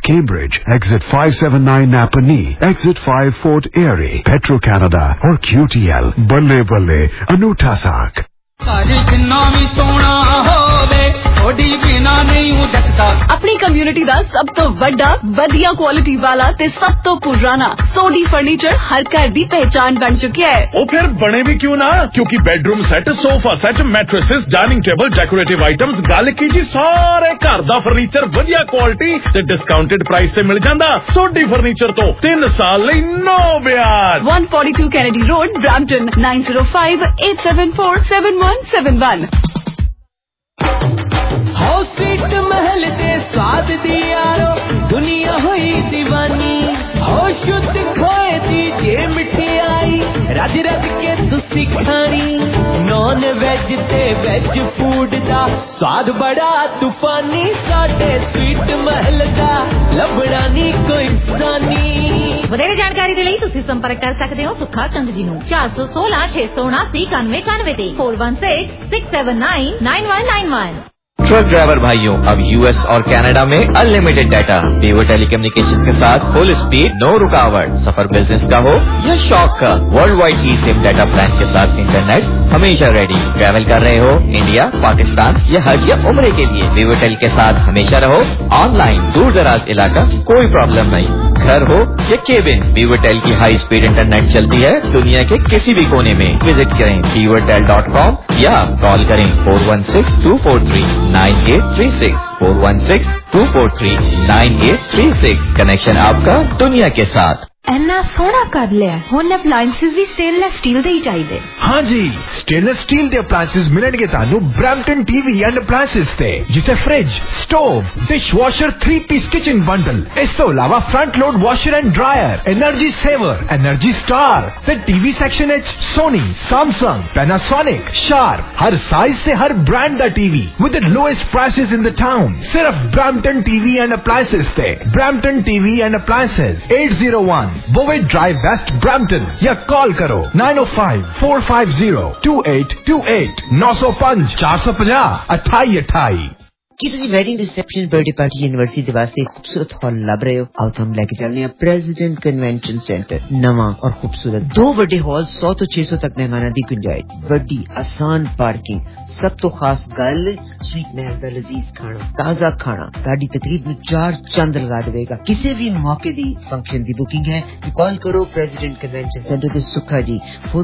Cambridge, exit 579 Napanee, exit 5 Fort Erie, Petro Canada और QTL बल्ले बल्ले अनूठा साक। अपनी कम्युनिटी ਦਾ ਸਭ ਤੋਂ ਵੱਡਾ ਵਧੀਆ ਕੁਆਲਿਟੀ ਵਾਲਾ ਤੇ ਸਭ ਤੋਂ ਪੁਰਾਣਾ ਸੋਡੀ ਫਰਨੀਚਰ ਹਰ ਘਰ ਦੀ ਪਹਿਚਾਨ ਬਣ ਚੁੱਕਿਆ ਹੈ। ਉਹ ਫਿਰ ਬਣੇ ਵੀ ਕਿਉਂ ਨਾ, ਕਿਉਂਕਿ bedroom set, sofa set, mattresses, dining table, decorative items, ਗੱਲ ਕੀ ਜੀ ਸਾਰੇ ਘਰ ਦਾ ਫਰਨੀਚਰ ਵਧੀਆ ਕੁਆਲਿਟੀ ਤੇ ਡਿਸਕਾਊਂਟਡ ਪ੍ਰਾਈਸ ਤੇ ਮਿਲ ਜਾਂਦਾ। ਸੋਡੀ ਫਰਨੀਚਰ ਤੋਂ 3 ਸਾਲ ਲਈ ਨੋ ਵਿਆਜ। 142 Kennedy Road, Brampton, 9058747171। House sweet Mahal दे स्वाद दी यारो दुनिया हुई दीवानी, हो शुद्ध खोए दी जे मिठाई रज रज के तुसी खानी, नॉन वेज ते वेज फूड दा स्वाद बड़ा तूफानी, साडे स्वीट महल दा लभड़ा नी कोई सानी। ਵਧੇਰੇ ਜਾਣਕਾਰੀ ਦੇ ਲਈ ਤੁਸੀਂ ਸੰਪਰਕ ਕਰ ਸਕਦੇ ਹੋ ਸੁੱਖਾ ਕੰਗ ਜੀ ਨੂੰ 416-679-9191 ਤੇ 4166799191। ट्रक ड्राइवर भाइयों, अब यूएस और कनाडा में अनलिमिटेड डाटा, वीवो टेलीकम्युनिकेशंस के साथ फुल स्पीड, नो रुकावट। सफर बिजनेस का हो या शौक का, world wide e SIM data plan के साथ इंटरनेट हमेशा रेडी। ट्रैवल कर रहे हो इंडिया, पाकिस्तान या हज या उम्रे के लिए, वीवो टेल के साथ हमेशा रहो ऑनलाइन। दूर दराज इलाका कोई प्रॉब्लम नहीं, घर हो या केबिन, वीवो टेल की हाई स्पीड इंटरनेट चलती है दुनिया के किसी भी कोने में। विजिट करें vivotel.com या कॉल करें 416-243-9836 416-243-9836। कनेक्शन आपका दुनिया के साथ। ਇੰਨਾ ਸੋਹਣਾ ਕਰ ਲਿਆ, ਹੁਣ ਅਪਲਾਈਐਂਸਿਸ ਵੀ ਸਟੇਨਲੈਸ ਸਟੀਲ ਦੇ ਹੀ ਚਾਹੀਦੇ। हाँ जी, स्टेनलेस स्टील के अप्लायंसेस मिलेंगे तानू ब्रैम्पटन टीवी एंड अप्लायंसेस ते, जिसे fridge, stove, dish washer, 3-piece kitchen bundle, इस तो अलावा front load washer and dryer, energy saver, energy star ते टीवी सेक्शन एच सोनी, सैमसंग, पैनासोनिक, शार्प, हर साइज से हर ब्रांड का TV with the lowest prices in the town. सिर्फ ब्रैम्पटन टीवी एंड अप्लायंसेस ते, Brampton TV and appliances 801 बोवेट drive west Brampton, या call करो 905-450-2828 905 450 2828। ਕੀ ਤੁਸੀਂ wedding reception, birthday party, university ਦੇ ਵਾਸਤੇ ਖੂਬਸੂਰਤ ਹਾਲ ਲੱਭ ਰਹੇ ਹੋ? ਆਓ ਤੁਹਾਨੂੰ ਲੈ ਕੇ ਚੱਲਦੇ ਹਾਂ ਪ੍ਰੈਜ਼ੀਡੈਂਟ ਕਨਵੈਨਸ਼ਨ ਸੈਂਟਰ। ਨਵਾਂ ਔਰ ਖੂਬਸੂਰਤ 2 ਵੱਡੇ ਹਾਲ, 100 ਤੋਂ 600 ਤੱਕ ਮਹਿਮਾਨਾਂ ਦੀ ਗੁੰਜਾਇਸ਼, ਵੱਡੀ ਆਸਾਨ ਪਾਰਕਿੰਗ। ਸਭ ਤੋਂ ਖਾਸ ਗੱਲ, ਸਵੀਟ ਮਹਿਲ ਦਾ ਲਜ਼ੀਜ਼ ਖਾਣਾ, ਤਾਜ਼ਾ ਖਾਣਾ ਤੁਹਾਡੀ ਤਕਰੀਬ ਨੂੰ 4 ਚੰਦ ਲਗਾ ਦੇਵੇਗਾ। ਕਿਸੇ ਵੀ ਮੌਕੇ ਦੀ ਫੰਕਸ਼ਨ ਦੀ ਬੁਕਿੰਗ ਹੈ ਤਾਂ ਕਾਲ ਕਰੋ ਪ੍ਰੈਜ਼ੀਡੈਂਟ ਕਨਵੈਨਸ਼ਨ ਸੈਂਟਰ ਤੇ ਸੁੱਖਾ ਜੀ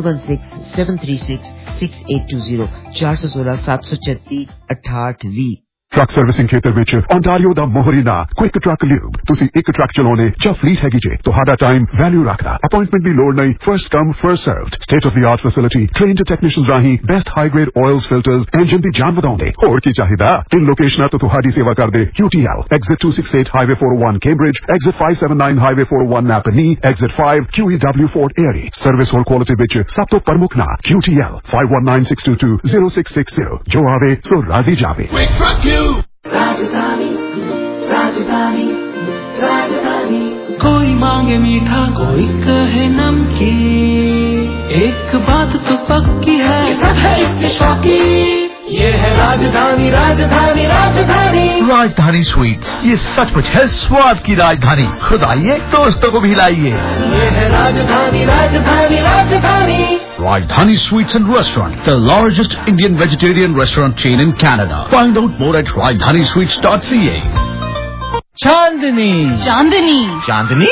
416-736-6820 416-736 6820। ट्रक सर्विसिंग खेतर विच ओंटारियो दा मोहरी ना क्विक ट्रक ल्यूब। तुसी एक ट्रक चलाने ਜਾਂ ਫਲੀਟ ਹੈਗੀ ਜੇ, ਤੁਹਾਡਾ ਟਾਈਮ ਵੈਲਿਊ ਰੱਖਦਾ। ਅਪਾਇੰਟਮੈਂਟ ਦੀ ਲੋੜ ਨਹੀਂ, first come first served. State of the art facility, trained technicians ਰਾਹੀਂ best high grade oils, filters, engine ਦੀ ਜਾਨ ਵਧਾਉਂਦੇ। ਹੋਰ ਕੀ ਚਾਹੀਦਾ? 3 ਲੋਕੇਸ਼ਨਾਂ ਤੋਂ ਤੁਹਾਡੀ ਸੇਵਾ ਕਰਦੇ। QTL, exit 268 Highway 401 Cambridge, exit 579 Highway 401 Napanee, exit 5 QEW Fort Erie। Service ਹੋਰ ਕੁਆਲਿਟੀ ਵਿੱਚ ਸਭ ਤੋਂ ਪ੍ਰਮੁੱਖ ਨਾ QTL 5196220660। ਜੋ ਆਵੇ ਸੋ ਰਾਜ਼ੀ ਜਾਵੇ। राजधानी राजधानी राजधानी, कोई मांगे मीठा कोई कहे नमकीन, एक बात तो पक्की है सब है इसके शौकीन, ये है राजधानी राजधानी राजधानी। राजधानी स्वीट्स, ये सचमुच है स्वाद की राजधानी। खुद आइए, दोस्तों को भी लाइए। ये है राजधानी राजधानी राजधानी। Rajdhani Sweets and Restaurant, the largest Indian vegetarian restaurant chain in Canada. Find out more at rajdhanisweets.ca. Chandni Chandni Chandni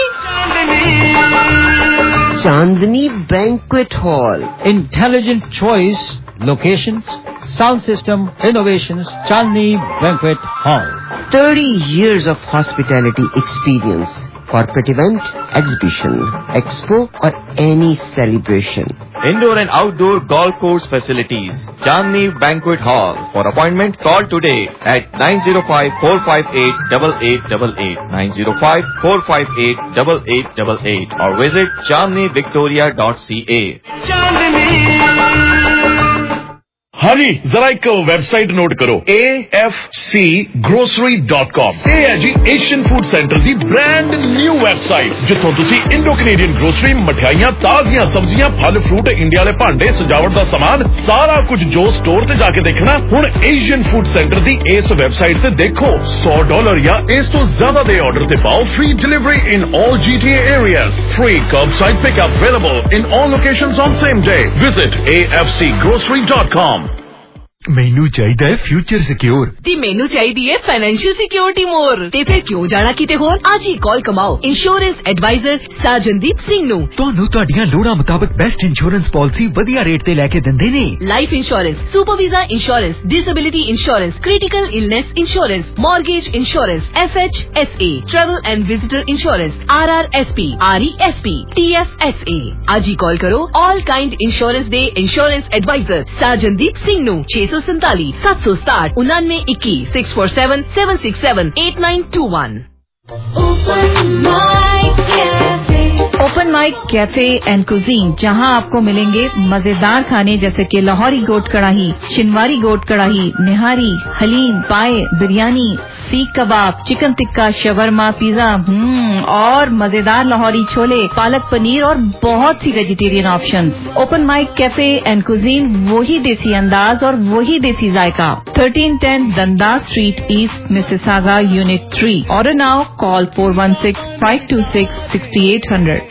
Chandni banquet hall, intelligent choice, locations, sound system, innovations, Chandni Banquet Hall. 30 years of hospitality experience, corporate event, exhibition, expo or any celebration. Indoor and outdoor golf course facilities. Chandni Banquet Hall. For appointment, call today at 905-458-8888 905-458-8888 or visit chandnivictoria.ca. हाँ जी, जरा एक website note करो, afcgrocery.com। ਇਹ ਹੈ ਜੀ Asian food centre ਦੀ brand new website, ਜਿੱਥੋਂ ਤੁਸੀਂ ਇੰਡੋ ਕੈਨੇਡੀਅਨ ਗਰੋਸਰੀ, ਮਠਿਆਈਆਂ, ਤਾਜ਼ੀਆਂ ਸਬਜ਼ੀਆਂ, ਫਲ ਫਰੂਟ, ਇੰਡੀਆ ਵਾਲੇ ਭਾਂਡੇ, ਸਜਾਵਟ ਦਾ ਸਮਾਨ, ਸਾਰਾ ਕੁਝ ਜੋ ਸਟੋਰ ਤੇ ਜਾ ਕੇ ਦੇਖਣਾ, ਹੁਣ ਏਸ਼ੀਅਨ ਫੂਡ ਸੈਂਟਰ ਦੀ ਇਸ ਵੈਬਸਾਈਟ ਤੇ ਦੇਖੋ। $100 ਜਾਂ ਇਸ ਤੋਂ ਜ਼ਿਆਦਾ ਦੇ ਆਰਡਰ ਤੇ ਪਾਓ free delivery in all GTA areas, free curbside pickup available in all locations on same day. Visit afcgrocery.com। ਮੈਨੂੰ ਚਾਹੀਦਾ ਹੈ ਫਿਊਚਰ ਸਿਕਿਉਰ ਤੇ ਮੈਨੂੰ ਚਾਹੀਦੀ ਹੈ ਫਾਈਨੈਂਸ਼ੀਅਲ ਸਿਕਿਉਰਿਟੀ ਮੋਰ। ਤੇ ਫਿਰ ਕਿਉਂ ਜਾਣਾ ਕਿਤੇ ਹੋਰ? ਅੱਜ ਹੀ call Kamao insurance advisor Sajandeep Singh ਨੂੰ। ਤੁਹਾਨੂੰ ਤੁਹਾਡੀਆਂ ਲੋੜਾਂ ਮੁਤਾਬਕ ਬੈਸਟ ਇੰਸ਼ੋਰੈਂਸ ਪਾਲਿਸੀ ਵਧੀਆ ਰੇਟ ਤੇ ਲੈ ਕੇ ਦਿੰਦੇ ਨੇ। Life insurance, super visa insurance, disability insurance, critical illness insurance, mortgage insurance, FHSA, travel and visitor insurance, RRSP, RESP, TFSA। आज ही कॉल करो ऑल काइंड इंश्योरेंस दे इंश्योरेंस एडवाइजर साजनदीप सिंह नु। 647 767 99 21 647 767 8921। Open mic cafe and cuisine, जहां आपको मिलेंगे मजेदार खाने जैसे कि लाहौरी गोट कढ़ाई, शिनवारी गोट कढ़ाई, निहारी, haleem, paye, biryani, seekh kebab, chicken tikka, shawarma, pizza और मजेदार लाहौरी छोले, पालक पनीर और बहुत सी vegetarian options. Open mic cafe and cuisine, वही देसी अंदाज और वही देसी जायका। 1310 Dundas street east, Mississauga, unit 3। Order now, call 416-526-6800।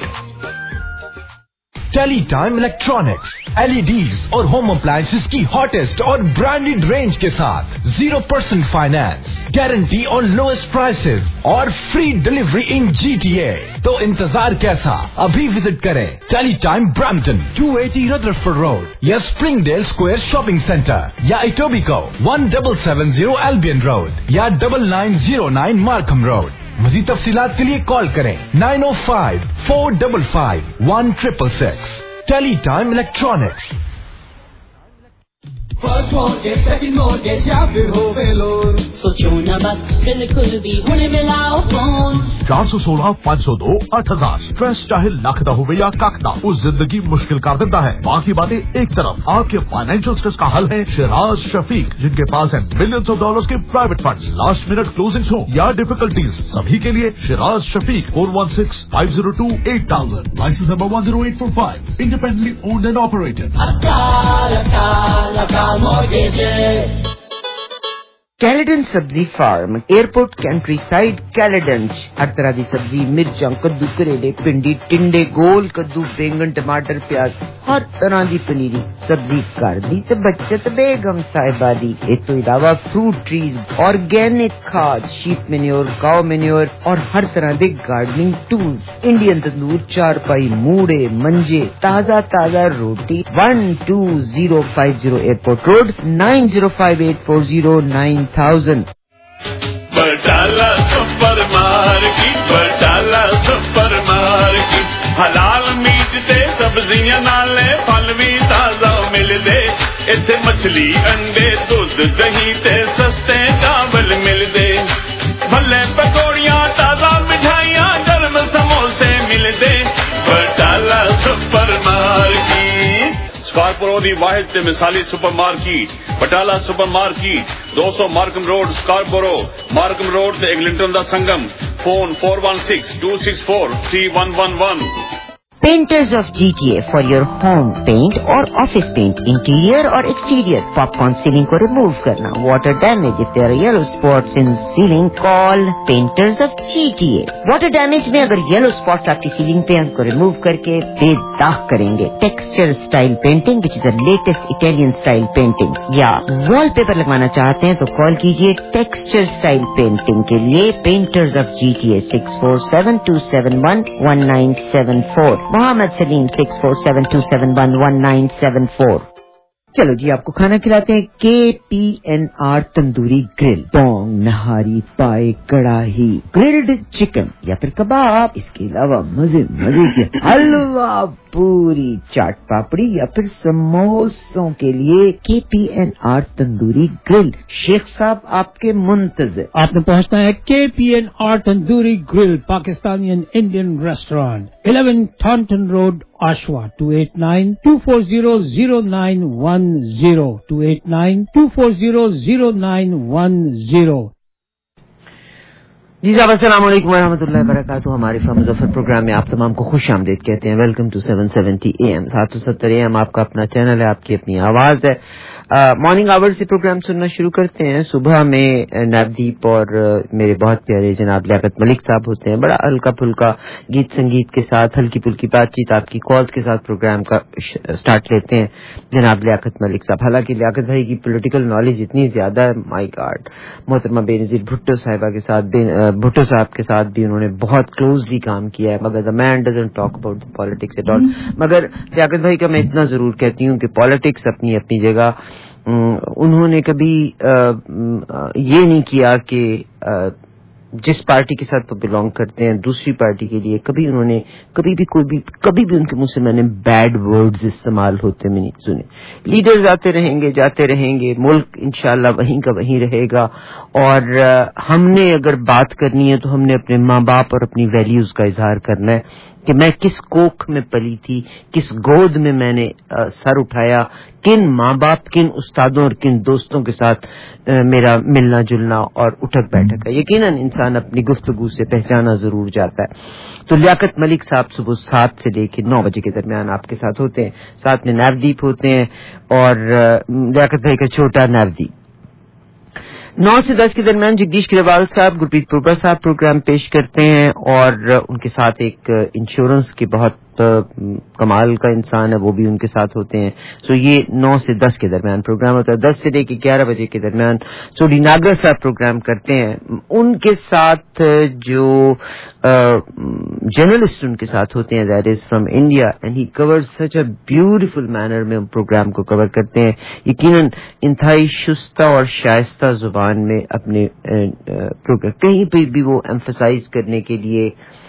Teletime electronics, LEDs और होम अप्लायंसेस की हॉटेस्ट और ब्रांडेड रेंज के साथ 0% फाइनेंस, गारंटी और लोएस्ट प्राइसेस और फ्री डिलीवरी इन GTA। तो इंतजार कैसा? अभी विजिट करें टेलीटाइम ब्रैम्पटन 280 रदरफोर्ड रोड या स्प्रिंगडेल स्क्वायर शॉपिंग सेंटर या इटोबिको 1770 एल्बियन रोड या 9909 मार्कम रोड। मज़ीद तफसीलात के लिए कॉल करें 905-455-1666। Teletime electronics. First mortgage, second mortgage या फिर हो लोन, सोचो ना बस बिल्कुल भी हुने मिलाओ फोन। 416-502 8000। स्ट्रेस चाहे लख दा होवे या कख दा, वो जिंदगी मुश्किल कर देता है। बाकी बातें एक तरफ, आपके फाइनेंशियल स्ट्रेस का हल है शिराज शफीक, जिनके पास है मिलियंस ऑफ डॉलर्स के private funds. Last minute closings हो या डिफिकल्टीज, सभी के लिए Shiraz Shafiq 416-502-8000। Licence number 10845, independently owned and operated. Caledon Sabzi farm, airport countryside Caledon. हर तरह की सब्जी, मिर्चा, कद्दू, करेले, भिंडी, टिंडे, गोल कद्दू, बैंगन, टमाटर, प्याज, हर तरह की पनीरी सब्जी कर दी ते बचत बेगम साहिबा दी। इस तो इलावा फ्रूट ट्रीज, ऑर्गेनिक खाद, शीप मैन्योर, काउ मैन्योर और हर तरह के गार्डनिंग टूल्स, इंडियन तंदूर, चारपाई, मूड़े, मंजे, ताजा ताजा रोटी। 12050 airport road, 9058409000। Batala supermarket, Batala supermarket, हलाल मीट ते सब्जियां नाले फल भी ताजा मिलदे। इत्थे मछली, अंडे, दूध, दही ते सस्ते चावल मिलदे। भले पकौड़ियां, ताजा मिठाइयां, गर्म समोसे मिलदे। बटाला सुपर मार्केट स्कार्पोरो दी वाहिद ते मिसाली supermarket, Batala supermarket 200 Markham road, Scarborough. Markham road ते एग्लिंटन दा संगम। Phone 416-264-3111। Painters of GTA for your home paint और office paint, interior और exterior। Popcorn ceiling को remove करना, water damage, if there are yellow spots in ceiling, call Painters of GTA। Water damage में अगर yellow spots आपकी ceiling पे उनको remove करके बेदाग करेंगे। Texture style painting, which is the latest Italian style painting, या wallpaper लगवाना चाहते हैं तो कॉल कीजिए Texture style painting के लिए Painters of GTA 647-271-1974। Mohammad Salim 647-271-1974। चलो जी, आपको खाना खिलाते हैं KPNR तंदूरी ग्रिल। पोंग, नहारी, पाए, कड़ाही, ग्रिल्ड चिकन या फिर कबाब। इसके अलावा मजे मजे के हलवा, पूरी, चाट पापड़ी या फिर समोसों के लिए KPNR तंदूरी ग्रिल। शेख साहब आपके मुंतज़िर। आपने पहुंचना है KPNR tandoori grill, Pakistani and Indian restaurant, 11 Taunton road, Ashwa 289-240-0910 289-240-0910. जी साहब अस्सलाम वालेकुम वरहमतुल्लाहि वबरकातुहू. हमारे फ्रॉम मुजफ्फर प्रोग्राम में आप तमाम को खुश आमदीद कहते हैं. Welcome to 770 AM. 770 AM आपका अपना चैनल है, आपकी अपनी आवाज है. मॉर्निंग आवर्स से प्रोग्राम सुनना शुरू करते हैं. सुबह में नवदीप और मेरे बहुत प्यारे जनाब लियाकत मलिक साहब होते हैं. बड़ा हल्का फुल्का गीत संगीत के साथ, हल्की फुल्की बातचीत, आपकी कॉल्स के साथ प्रोग्राम का स्टार्ट लेते हैं जनाब लियाकत मलिक साहब. हालांकि लियाकत भाई की पॉलिटिकल नॉलेज इतनी ज्यादा है, माय गॉड. मोहतरमा बेनजीर भुट्टो साहिबा के साथ, भुट्टो साहब के साथ भी उन्होंने बहुत क्लोजली काम किया है. मगर the man doesn't talk about the politics at all. मगर लियाकत भाई का मैं इतना जरूर कहती हूँ कि पॉलिटिक्स अपनी अपनी जगह. उन्होंने कभी ये नहीं किया कि जिस पार्टी के साथ वो बिलोंग करते हैं दूसरी पार्टी के लिए कभी उन्होंने कभी भी उनके मुंह से मैंने बैड वर्ड्स इस्तेमाल होते में नहीं सुने. लीडर्स आते रहेंगे जाते रहेंगे, मुल्क इंशाल्लाह वहीं का वहीं रहेगा. और हमने अगर बात करनी है तो हमने अपने माँ बाप और अपनी वैल्यूज का इजहार करना है कि मैं किस कोख में पली थी, किस गोद में मैंने सर उठाया, किन माँ बाप, किन उस्तादों और किन दोस्तों के साथ मेरा मिलना जुलना और उठक बैठक है. यकीनन इंसान अपनी गुफ्तगू से पहचाना जरूर जाता है. तो लियाकत मलिक साहब सुबह 7 से लेकर 9 बजे के दरमियान आपके साथ होते हैं. साथ में नवदीप होते हैं और लियाकत भाई का छोटा नवदीप. 9 से 10 के दरमियान जगदीश ग्रेवाल साहब, गुरप्रीत पुरबा साहब प्रोग्राम पेश करते हैं और उनके साथ एक इंश्योरेंस के बहुत कमाल का इंसान है, वो भी उनके साथ होते हैं. सो ये 9 से 10 के दरमियान प्रोग्राम होता है. 10 से लेकर 11 बजे के दरमियान सोडी नागर साहब प्रोग्राम करते हैं. उनके साथ जो जर्नलिस्ट उनके साथ होते हैं, that is from India, and he covers such a beautiful manner में प्रोग्राम को कवर करते हैं. यकीनन इंतहाई शुस्ता और शाइस्ता जुबान में अपने प्रोग्राम कहीं पे भी वो एम्फसाइज करने के लिए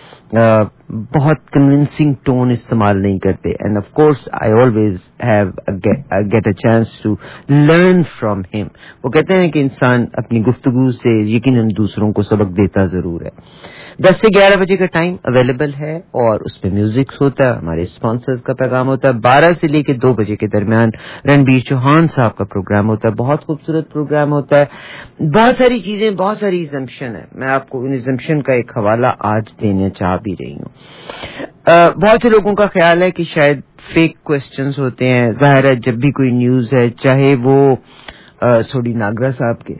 बहुत कन्विंसिंग टोन इस्तेमाल नहीं करते. And of course I always have get a chance to learn from him. वो कहते हैं कि इंसान अपनी गुफ्तगू से यकीनन दूसरों को सबक देता जरूर है. 10 से 11 बजे का टाइम अवेलेबल है और उसमें म्यूजिक होता है, हमारे स्पॉन्सर्स का पैगाम होता है. 12 से लेकर 2 बजे के दरमियान रणबीर चौहान साहब का प्रोग्राम होता है. बहुत खूबसूरत प्रोग्राम होता है. बहुत सारी चीजें, बहुत सारी इजम्पशन है. मैं आपको इन इजम्पशन का एक हवाला आज देने चाह भी रही हूँ. बहुत से लोगों का ख्याल है कि शायद फेक क्वेश्चंस होते हैं. जाहिर है जब भी कोई न्यूज है, चाहे वो सोडी नागरा साहब के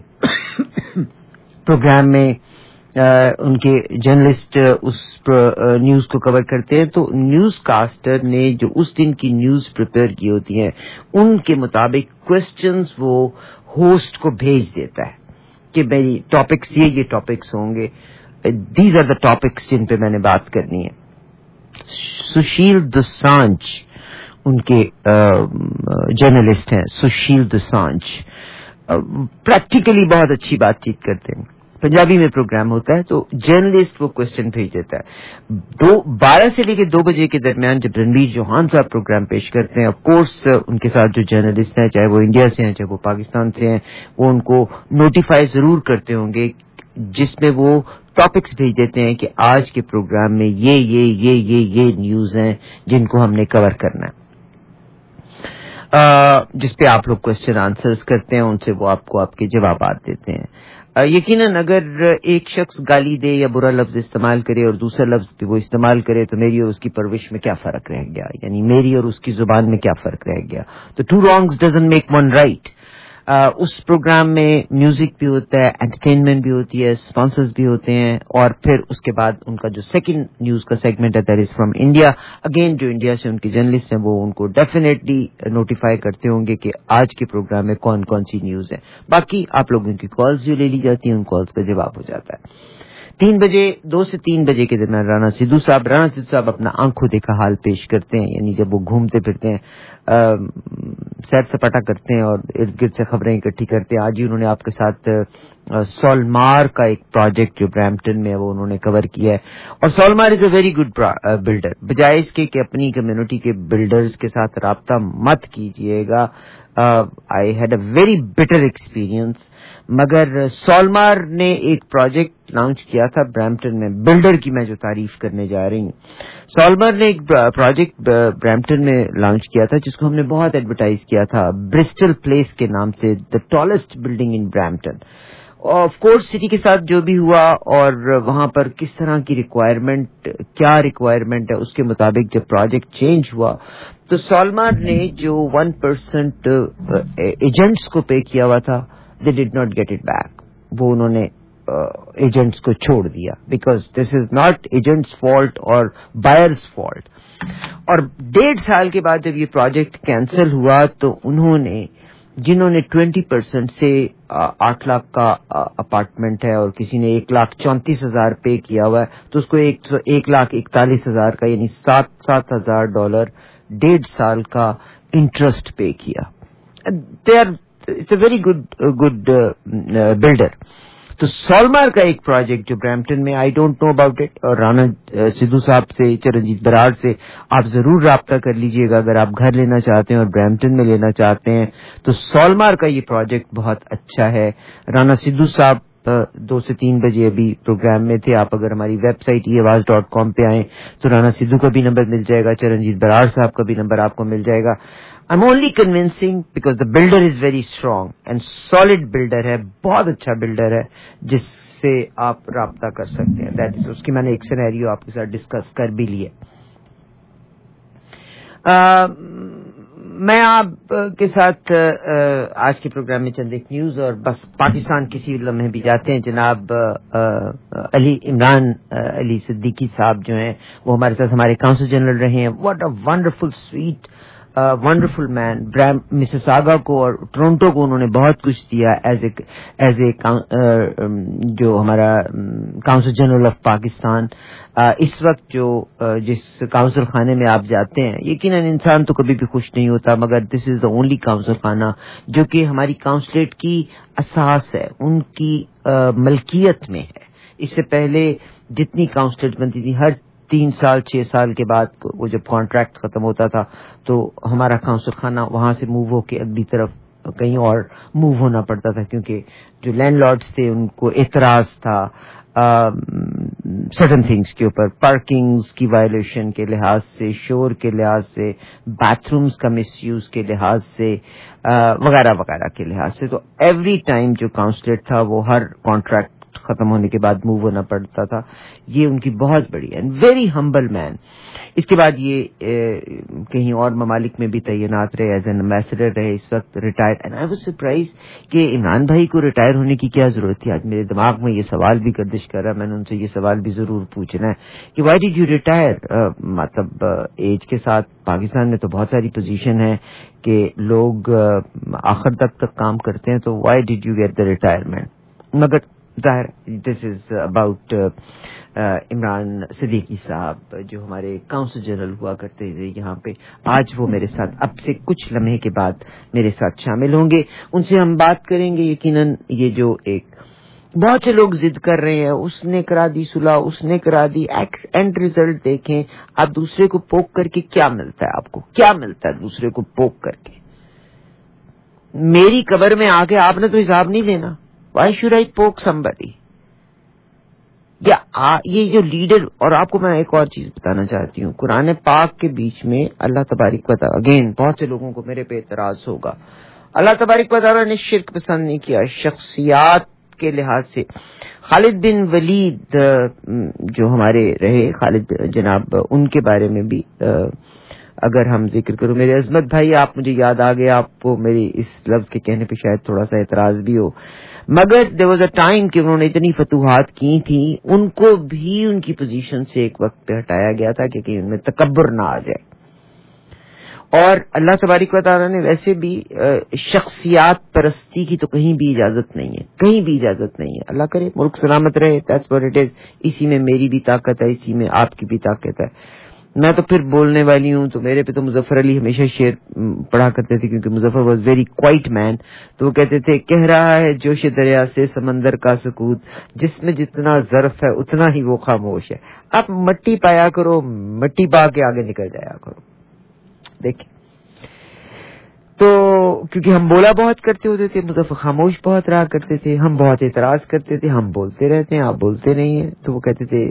प्रोग्राम में उनके जर्नलिस्ट उस न्यूज को कवर करते हैं, तो न्यूज कास्टर ने जो उस दिन की न्यूज प्रिपेयर की होती है उनके मुताबिक क्वेश्चंस वो होस्ट को भेज देता है कि मेरी टॉपिक्स ये टॉपिक्स होंगे, दीज आर द टॉपिक्स जिन पे मैंने बात करनी है. सुशील दोसांझ उनके जर्नलिस्ट हैं. सुशील दोसांझ प्रैक्टिकली बहुत अच्छी बातचीत करते हैं. पंजाबी में प्रोग्राम होता है तो जर्नलिस्ट वो क्वेश्चन भेज देता है. 12 से लेकर 2 बजे के दरमियान जब रणबीर चौहान साहब प्रोग्राम पेश करते हैं, ऑफ कोर्स उनके साथ जो जर्नलिस्ट हैं, चाहे वो इंडिया से हैं चाहे वो पाकिस्तान से हैं, वो उनको नोटिफाई जरूर करते होंगे जिसमें वो टॉपिक्स भेज देते हैं कि आज के प्रोग्राम में ये न्यूज हैं जिनको हमने कवर करना है, जिसपे आप लोग क्वेश्चन आंसर्स करते हैं, उनसे वो आपको आपके जवाबात देते हैं. यकीनन अगर एक शख्स गाली दे या बुरा लफ्ज इस्तेमाल करे और दूसरा लफ्ज भी वो इस्तेमाल करे तो मेरी और उसकी परवरिश में क्या फर्क रह गया, यानी मेरी और उसकी जुबान में क्या फर्क रह गया. तो 2 wrongs doesn't make one right. उस प्रोग्राम में म्यूजिक भी होता है, एंटरटेनमेंट भी होती है, स्पॉन्सर्स भी होते हैं और फिर उसके बाद उनका जो सेकंड न्यूज का सेगमेंट है that is from India. Again जो इंडिया से उनके जर्नलिस्ट हैं वो उनको डेफिनेटली नोटिफाई करते होंगे कि आज के प्रोग्राम में कौन कौन सी न्यूज है. बाकी आप लोगों की कॉल्स जो ले ली जाती हैं उन कॉल्स का जवाब हो जाता है. 2 से 3 बजे के दरमियान राणा सिद्धू साहब अपना आंखों देखा हाल पेश करते हैं, यानी जब वो घूमते फिरते हैं, सैर सपाटा करते हैं और इर्द गिर्द से खबरें इकट्ठी करते हैं. आज ही उन्होंने आपके साथ सॉलमार का एक प्रोजेक्ट जो ब्रैम्पटन में है वो उन्होंने कवर किया है. और Solmar is a very good builder. बजाय इसके कि अपनी कम्युनिटी के बिल्डर्स के साथ राब्ता मत कीजिएगा. I had a very bitter experience. مگر سالمار نے ایک پروجیکٹ لانچ کیا تھا برامپٹن میں. بلڈر کی میں جو تعریف کرنے جا رہی ہوں, سالمار نے ایک پروجیکٹ برامپٹن میں لانچ کیا تھا جس کو ہم نے بہت ایڈورٹائز کیا تھا, برسٹل پلیس کے نام سے, the tallest building in Brampton. Of course city کے ساتھ جو بھی ہوا اور وہاں پر کس طرح کی کیا ریکوائرمنٹ ہے اس کے مطابق جب پروجیکٹ چینج ہوا تو سالمار نے جو 1% ایجنٹس کو پے کیا ہوا تھا, they did not get it back. وہ انہوں نے ایجنٹس کو چھوڑ دیا, because this is not agents fault اور بائرز فالٹ. اور 1.5 سال کے بعد جب یہ پروجیکٹ کینسل ہوا تو انہوں نے, جنہوں نے 20% سے 8 لاکھ کا اپارٹمنٹ ہے اور کسی نے 1,34,000 پے کیا ہوا ہے, تو اس کو 1,41,000 کا یعنی $7,000 1.5 سال کا انٹرسٹ پے کیا. It's a very good builder. تو سالمار کا ایک پروجیکٹ جو برامپٹن میں, I don't know about it, اور رانا سدھو صاحب سے, چرنجیت برار سے آپ ضرور رابطہ کر لیجئے گا اگر آپ گھر لینا چاہتے ہیں اور برامپٹن میں لینا چاہتے ہیں. تو سالمار کا یہ پروجیکٹ بہت اچھا ہے. رانا سدھو صاحب 2 سے 3 بجے ابھی پروگرام میں تھے. آپ اگر ہماری ویب سائٹ eAwaaz.com پہ آئیں تو رانا سدھو کا بھی نمبر مل جائے گا, چرنجیت برار صاحب کا بھی نمبر آپ کو مل جائے گا. I'm only convincing because the builder is very strong and solid builder ہے, بہت اچھا بلڈر ہے جس سے آپ رابطہ کر سکتے ہیں. That is, اس کی میں نے ایک سینیریو آپ کے ساتھ ڈسکس کر بھی لیا. میں آپ کے ساتھ آج کے پروگرام میں چند ایک نیوز اور بس پاکستان کسی لمحے بھی جاتے ہیں. جناب عمران علی صدیقی صاحب جو ہیں وہ ہمارے ساتھ ہمارے کاؤنسل جنرل رہے ہیں. What a wonderful sweet wonderful man. Mississauga کو اور ٹورنٹو کو انہوں نے بہت کچھ دیا ایز اے جو ہمارا کاؤنسل جنرل آف پاکستان. اس وقت جس کاؤنسل خانے میں آپ جاتے ہیں, یقیناً انسان تو کبھی بھی خوش نہیں ہوتا, مگر دس از دا اونلی کاؤنسل خانہ جو کہ ہماری کاؤنسلیٹ کی اساس ہے, ان کی ملکیت میں ہے. اس سے پہلے جتنی کاؤنسلیٹ بنتی تھی, ہر 3 سال 6 سال کے بعد وہ جب کانٹریکٹ ختم ہوتا تھا تو ہمارا کاؤنسل خانہ وہاں سے موو ہو کے اگلی طرف کہیں اور موو ہونا پڑتا تھا, کیونکہ جو لینڈ لارڈز تھے ان کو اعتراض تھا سرٹن تھنگس کے اوپر, پارکنگز کی وائلیشن کے لحاظ سے, شور کے لحاظ سے, باتھ رومز کا مس یوز کے لحاظ سے, وغیرہ وغیرہ کے لحاظ سے. تو ایوری ٹائم جو کاؤنسلیٹ تھا وہ ہر کانٹریکٹ ختم ہونے کے بعد موو ہونا پڑتا تھا. یہ ان کی بہت بڑی اینڈ ویری ہمبل مین. اس کے بعد یہ کہیں اور ممالک میں بھی تعینات رہے, ایز این ایمبیسڈر رہے, اس وقت retired. And I was surprise کہ عمران بھائی کو ریٹائر ہونے کی کیا ضرورت تھی. آج میرے دماغ میں یہ سوال بھی گردش کر رہا ہے, میں نے ان سے یہ سوال بھی ضرور پوچھنا ہے کہ وائی ڈیڈ یو ریٹائر. مطلب ایج کے ساتھ پاکستان میں تو بہت ساری پوزیشن ہے کہ لوگ آخر تک کام کرتے ہیں, تو why did you get the retirement. مگر ظاہر this is about Imran Siddiqui صاحب جو ہمارے کاؤنسل جنرل ہوا کرتے تھے یہاں پہ. آج وہ میرے ساتھ اب سے کچھ لمحے کے بعد میرے ساتھ شامل ہوں گے, ان سے ہم بات کریں گے. یقیناً یہ جو ایک بہت سے لوگ ضد کر رہے ہیں, اس نے کرا دی صلح, اس نے کرا دی, اینڈ ریزلٹ دیکھیں آپ. دوسرے کو پوک کر کے کیا ملتا ہے, آپ کو کیا ملتا ہے دوسرے کو پوک کر کے. میری قبر میں آ کے آپ نے تو حساب نہیں دینا. Why should I poke somebody? یا یہ جو لیڈر, اور آپ کو میں ایک اور چیز بتانا چاہتی ہوں, قرآن پاک کے بیچ میں اللہ تبارک و تعالیٰ, اگین بہت سے لوگوں کو میرے پہ اعتراض ہوگا, اللہ تبارک و تعالیٰ نے شرک پسند نہیں کیا. شخصیات کے لحاظ سے خالد بن ولید جو ہمارے رہے, خالد جناب, ان کے بارے میں بھی اگر ہم ذکر کروں, میرے عظمت بھائی آپ مجھے یاد آ گیا, آپ کو میری اس لفظ کے کہنے پہ شاید تھوڑا سا اعتراض بھی ہو, مگر there was a time کہ انہوں نے اتنی فتوحات کی تھی, ان کو بھی ان کی پوزیشن سے ایک وقت پہ ہٹایا گیا تھا کہ ان میں تکبر نہ آ جائے. اور اللہ تبارک و تعالیٰ نے ویسے بھی شخصیات پرستی کی تو کہیں بھی اجازت نہیں ہے, کہیں بھی اجازت نہیں ہے. اللہ کرے ملک سلامت رہے, that's what it is. اسی میں میری بھی طاقت ہے, اسی میں آپ کی بھی طاقت ہے. میں تو پھر بولنے والی ہوں, تو میرے پہ تو مظفر علی ہمیشہ شعر پڑھا کرتے تھے, کیونکہ Muzaffar was very quiet man. تو وہ کہتے تھے, کہہ رہا ہے جوش دریا سے سمندر کا سکوت, جس میں جتنا ظرف ہے اتنا ہی وہ خاموش ہے. آپ مٹی پایا کرو, مٹی پا کے آگے نکل جایا کرو. دیکھیں تو کیونکہ ہم بولا بہت کرتے ہوتے تھے، مظفر خاموش بہت رہا کرتے تھے، ہم بہت اعتراض کرتے تھے، ہم بولتے رہتے ہیں آپ بولتے نہیں ہیں. تو وہ کہتے تھے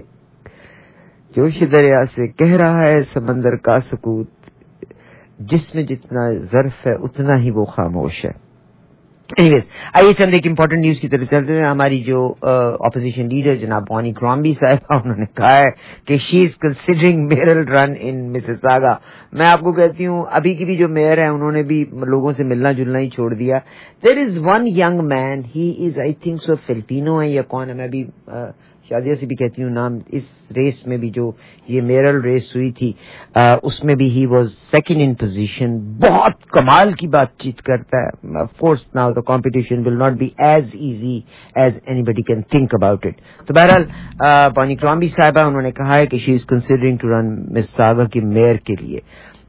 جوش دریا سے کہہ رہا ہے سمندر کا سکوت، جس میں جتنا ظرف ہے اتنا ہی وہ خاموش ہے. اینیویز آئیے چند ایک امپورٹنٹ نیوز کی طرف چلتے ہیں. ہماری جو اپوزیشن لیڈر جناب بونی کرامبی صاحب انہوں نے کہا ہے کہ she is considering میئرل run in Mississauga. میں آپ کو کہتی ہوں ابھی کی بھی جو میئر ہیں انہوں نے بھی لوگوں سے ملنا جلنا ہی چھوڑ دیا. There is one young man, he is I think so Filipino ہے یا کون ہے، میں بھی شادیہ سے بھی کہتی ہوں نام. اس ریس میں بھی جو یہ میرل ریس ہوئی تھی اس میں بھی he was second in position. بہت کمال کی بات چیت کرتا ہے. Of course now the competition will not be as easy as anybody can think about it. تو بہرحال بونی کرامبی صاحبہ انہوں نے کہا ہے کہ she is considering to run Mississauga کے میئر کے لیے.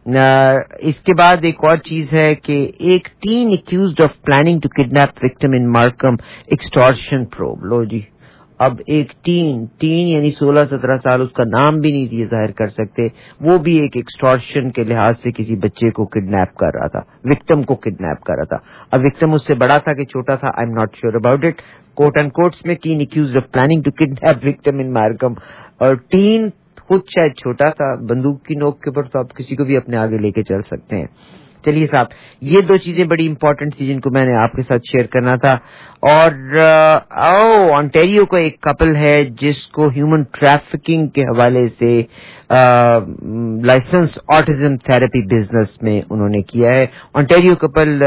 اس کے بعد ایک اور چیز ہے کہ ایک teen accused of planning to kidnap victim in Markham extortion probe. لو جی اب ایک ٹین یعنی 16-17 سال، اس کا نام بھی نہیں یہ ظاہر کر سکتے، وہ بھی ایک ایکسٹارشن کے لحاظ سے کسی بچے کو کڈنیپ کر رہا تھا، وکٹم کو کڈنیپ کر رہا تھا. اب وکٹم اس سے بڑا تھا کہ چھوٹا تھا، I am not sure about it. Quote and quotes میں teen accused of planning to kidnap victim in Markham, اور ٹین خود شاید چھوٹا تھا. بندوق کی نوک کے اوپر تو آپ کسی کو بھی اپنے آگے لے کے چل سکتے ہیں. چلیے صاحب یہ دو چیزیں بڑی امپورٹنٹ تھی جن کو میں نے آپ کے ساتھ شیئر کرنا تھا. اور آنٹیریو کا ایک کپل ہے جس کو ہیومن ٹریفکنگ کے حوالے سے لائسنس آٹزم تھراپی بزنس میں انہوں نے کیا ہے. Ontario couple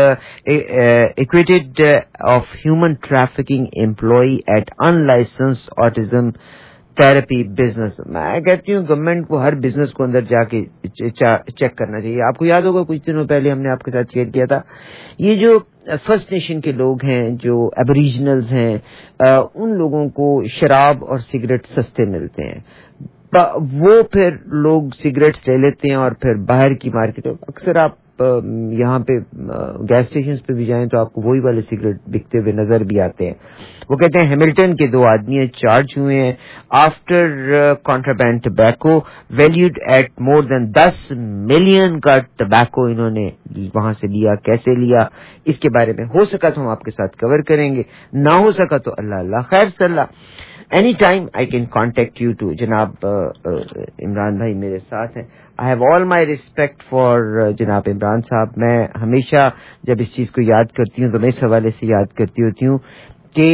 acquitted of human trafficking employee at an licence autism therapy business. میں کہتی ہوں گورنمنٹ کو ہر بزنس کو اندر جا کے چیک کرنا چاہیے. آپ کو یاد ہوگا کچھ دنوں پہلے ہم نے آپ کے ساتھ شیئر کیا تھا یہ جو فرسٹ نیشن کے لوگ ہیں جو ایبوریجنلز ہیں ان لوگوں کو شراب اور سگریٹ سستے ملتے ہیں. وہ پھر لوگ سگریٹس لے لیتے ہیں اور پھر باہر کی مارکیٹ اکثر آپ یہاں پہ گیس اسٹیشنز پہ بھی جائیں تو آپ کو وہی والے سگریٹ بکتے ہوئے نظر بھی آتے ہیں. وہ کہتے ہیں ہیملٹن کے 2 آدمی چارج ہوئے ہیں after contraband tobacco valued at more than 10 million کا ٹبیکو انہوں نے وہاں سے لیا. کیسے لیا اس کے بارے میں ہو سکا تو ہم آپ کے ساتھ کور کریں گے، نہ ہو سکا تو اللہ خیر صلی اللہ. Any time I can contact you too. جناب عمران بھائی میرے ساتھ ہیں. I have all my respect for جناب عمران صاحب. میں ہمیشہ جب اس چیز کو یاد کرتی ہوں تو میں اس حوالے سے یاد کرتی ہوتی ہوں کہ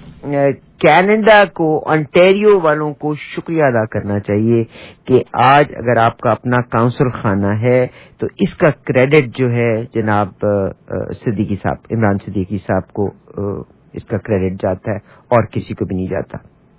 کینیڈا کو انٹیریو والوں کو شکریہ ادا کرنا چاہیے کہ آج اگر آپ کا اپنا کاؤنسل خانہ ہے تو اس کا کریڈٹ جو ہے جناب صدیقی صاحب عمران صدیقی صاحب کو اس کا کریڈٹ جاتا ہے اور کسی کو بھی نہیں جاتا.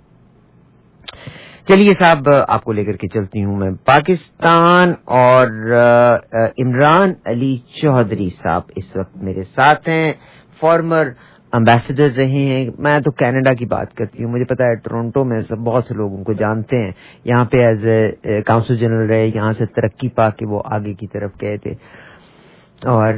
چلیے صاحب آپ کو لے کر کے چلتی ہوں میں پاکستان. اور عمران علی چودھری صاحب اس وقت میرے ساتھ ہیں، فارمر امبیسڈر رہے ہیں. میں تو کینیڈا کی بات کرتی ہوں، مجھے پتا ہے ٹورنٹو میں بہت سے لوگ ان کو جانتے ہیں. یہاں پہ ایز اے کاؤنسل جنرل رہے، یہاں سے ترقی پا کے وہ آگے کی طرف گئے تھے. اور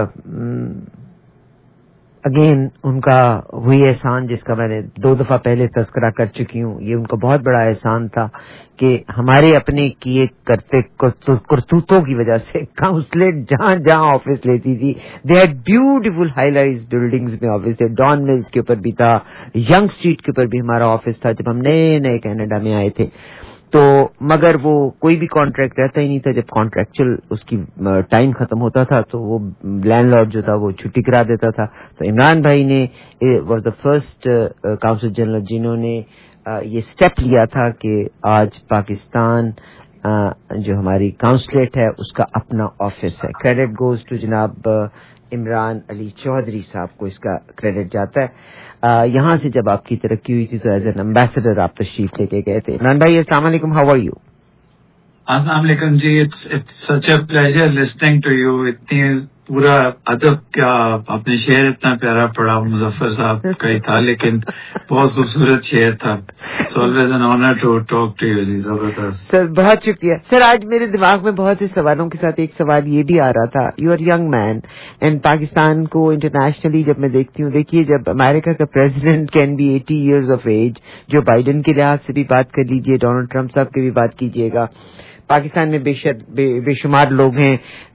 اگین ان کا وہی احسان جس کا میں نے 2 دفعہ پہلے تذکرہ کر چکی ہوں، یہ ان کا بہت بڑا احسان تھا کہ ہمارے اپنے کیے کرتے کرتوتوں کی وجہ سے کاؤنسلیٹ جہاں جہاں آفس لیتی تھی they had beautiful high rise buildings میں آفس تھے. ڈان ملز کے اوپر بھی تھا، ینگ اسٹریٹ کے اوپر بھی ہمارا آفس تھا جب ہم نئے کینیڈا میں آئے تھے. تو مگر وہ کوئی بھی کانٹریکٹ رہتا ہی نہیں تھا. جب کانٹریکچل اس کی ٹائم ختم ہوتا تھا تو وہ لینڈ لارڈ جو تھا وہ چھٹی کرا دیتا تھا. تو عمران بھائی نے was the first consul general جنہوں نے یہ اسٹیپ لیا تھا کہ آج پاکستان جو ہماری کاؤنسلیٹ ہے اس کا اپنا آفس ہے. کریڈٹ گوز ٹو جناب عمران علی چودھری صاحب کو اس کا کریڈٹ جاتا ہے. یہاں سے جب آپ کی ترقی ہوئی تھی تو ایز این امبیسڈر آپ تشریف لے کے گئے تھے. عمران بھائی السلام علیکم، ہاؤ آر یو؟ السلام علیکم جی. It's such a pleasure listening to you. اتنی پورا ادب کیا آپ نے شعر اتنا پیارا پڑھا مظفر صاحب کا ہی تھا لیکن بہت خوبصورت شعر تھا. So always an honour to talk to you جی. زبردست سر، بہت شکریہ سر. آج میرے دماغ میں بہت سے سوالوں کے ساتھ ایک سوال یہ بھی آ رہا تھا. You are young man and Pakistan کو انٹرنیشنلی جب میں دیکھتی ہوں، دیکھیے جب امریکہ کا president can be 80 years of age, Joe Biden کے لحاظ سے بھی بات کر لیجیے، ڈونلڈ ٹرمپ صاحب کی بھی بات کیجیے گا، پاکستان میں بے شمار لوگ ہیں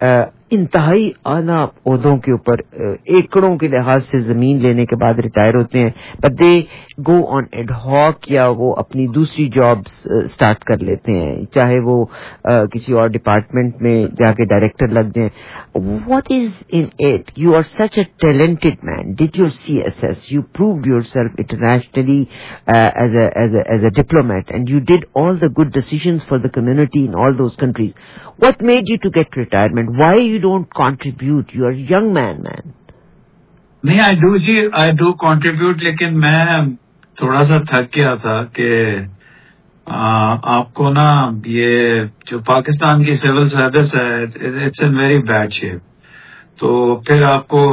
انتہائی اعلیٰ عہدوں کے اوپر ایکڑوں کے لحاظ سے زمین لینے کے بعد ریٹائر ہوتے ہیں, but they go on ad hoc, یا وہ اپنی دوسری جاب سٹارٹ کر لیتے ہیں, چاہے وہ کسی اور ڈپارٹمنٹ میں جا کے ڈائریکٹر لگ جائیں. What is in it? You are such a talented man, did your CSS, you proved yourself internationally as a diplomat, and you did all the good decisions for the community in all those countries. What made you to get retirement? Why you don't contribute? You are a young man. نہیں, I do contribute, لیکن میں تھوڑا سا تھک گیا تھا کہ آپ کو نا یہ جو پاکستان کی سول سروس ہے, it's in very bad shape. تو پھر آپ کو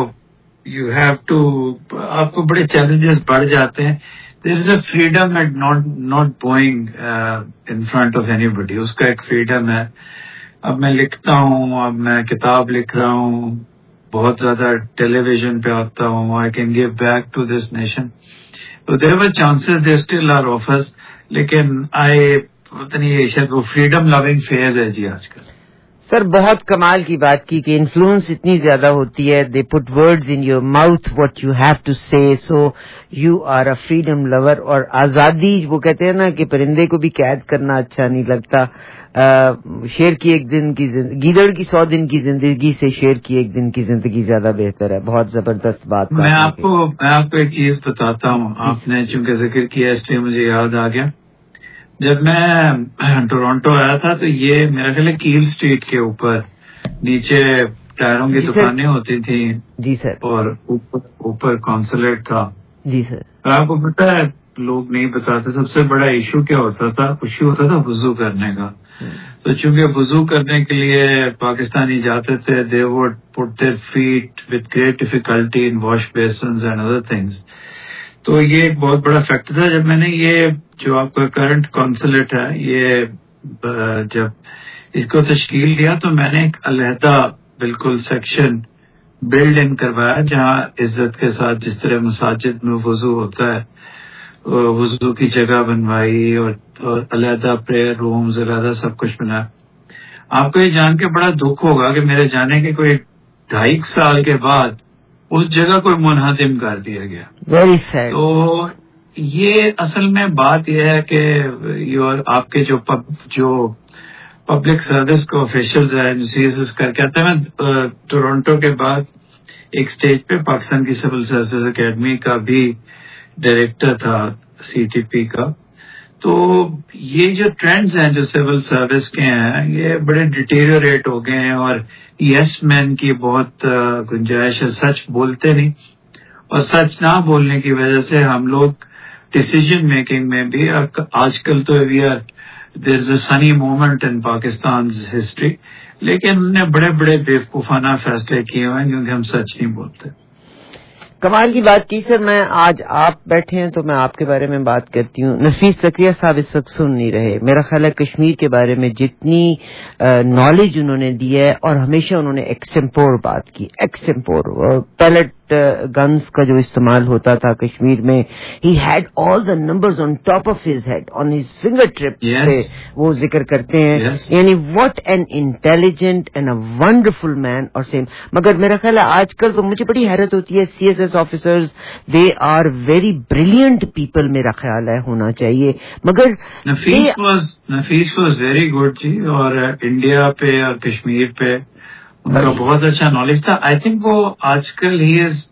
آپ کو بڑے چیلنجز بڑھ جاتے ہیں. There is a freedom at not going in front of anybody. اس کا ایک فریڈم ہے. اب میں لکھتا ہوں, اب میں کتاب لکھ رہا ہوں, بہت زیادہ ٹیلی ویژن پہ آتا ہوں. I can give back to this nation. So there were chances, there still are offers. لیکن پتہ نہیں شاید وہ فریڈم لونگ فیز ہے جی آج کل. سر بہت کمال کی بات کی کہ انفلوئنس اتنی زیادہ ہوتی ہے, they put words in your mouth what you have to say, so you are a freedom lover. اور آزادی, وہ کہتے ہیں نا کہ پرندے کو بھی قید کرنا اچھا نہیں لگتا. شیر کی ایک دن کی گیدڑ کی 100 دن کی زندگی سے شیر کی ایک دن کی زندگی زیادہ بہتر ہے. بہت زبردست بات. میں آپ کو ایک چیز بتاتا ہوں, آپ نے چونکہ ذکر کیا اس لیے مجھے یاد آ گیا. جب میں ٹورانٹو آیا تھا تو یہ میرا خیال ہے کیل اسٹریٹ کے اوپر نیچے ٹائروں کی دکانیں ہوتی تھیں. جی سر. اور اوپر کونسلیٹ تھا. جی سر. آپ کو پتا ہے لوگ نہیں بتاتے سب سے بڑا ایشو کیا ہوتا تھا؟ ایشو ہوتا تھا وضو کرنے کا. تو چونکہ وضو کرنے کے لیے پاکستانی جاتے تھے, they would put their feet with great difficulty in wash basins and other things. تو یہ ایک بہت بڑا فیکٹر تھا. جب میں نے یہ جو آپ کا کرنٹ کونسلیٹ ہے, یہ جب اس کو تشکیل دیا تو میں نے ایک علیحدہ بالکل سیکشن بلڈ ان کروایا جہاں عزت کے ساتھ جس طرح مساجد میں وضو ہوتا ہے وضو کی جگہ بنوائی, اور علیحدہ پریئر رومز علیحدہ سب کچھ بنایا. آپ کو یہ جان کے بڑا دکھ ہوگا کہ میرے جانے کے کوئی 2.5 سال کے بعد اس جگہ کو منہدم کر دیا گیا. تو یہ اصل میں بات یہ ہے کہ آپ کے جو پبلک سروس کو آفیشلز ہیں CSS کر کے آتے ہیں. میں ٹورانٹو کے بعد ایک سٹیج پہ پاکستان کی سول سروسز اکیڈمی کا بھی ڈائریکٹر تھا, CTP کا. تو یہ جو ٹرینڈز ہیں جو سول سروس کے ہیں یہ بڑے ڈیٹیریوریٹ ہو گئے ہیں, اور یس مین کی بہت گنجائش ہے. سچ بولتے نہیں, اور سچ نہ بولنے کی وجہ سے ہم لوگ ڈیسیجن میکنگ میں بھی آج کل تو there is a sunny moment in Pakistan history, لیکن ہم نے بڑے بڑے بیوقوفانہ فیصلے کیے ہوئے ہیں کیونکہ ہم سچ نہیں بولتے. کمال کی بات کی سر. میں آج آپ بیٹھے ہیں تو میں آپ کے بارے میں بات کرتی ہوں. نفیس زکریا صاحب اس وقت سن نہیں رہے. میرا خیال ہے کشمیر کے بارے میں جتنی نالج انہوں نے دی ہے, اور ہمیشہ انہوں نے ایکسٹمپور بات کی, ایکسٹمپور پیلٹ گنز کا جو استعمال ہوتا تھا کشمیر میں, he had all the numbers on top of his head, on his fingertip سے وہ ذکر کرتے ہیں. یعنی what an intelligent and a wonderful man. اور سیم مگر میرا خیال ہے آج کل تو مجھے بڑی حیرت ہوتی ہے, CSS officers they are very brilliant people, میرا خیال ہے ہونا چاہیے. مگر نفیس واز ویری گڈ جی, اور انڈیا پہ اور کشمیر پہ ان کا بہت اچھا نالج تھا. آئی تھنک وہ آج کل he is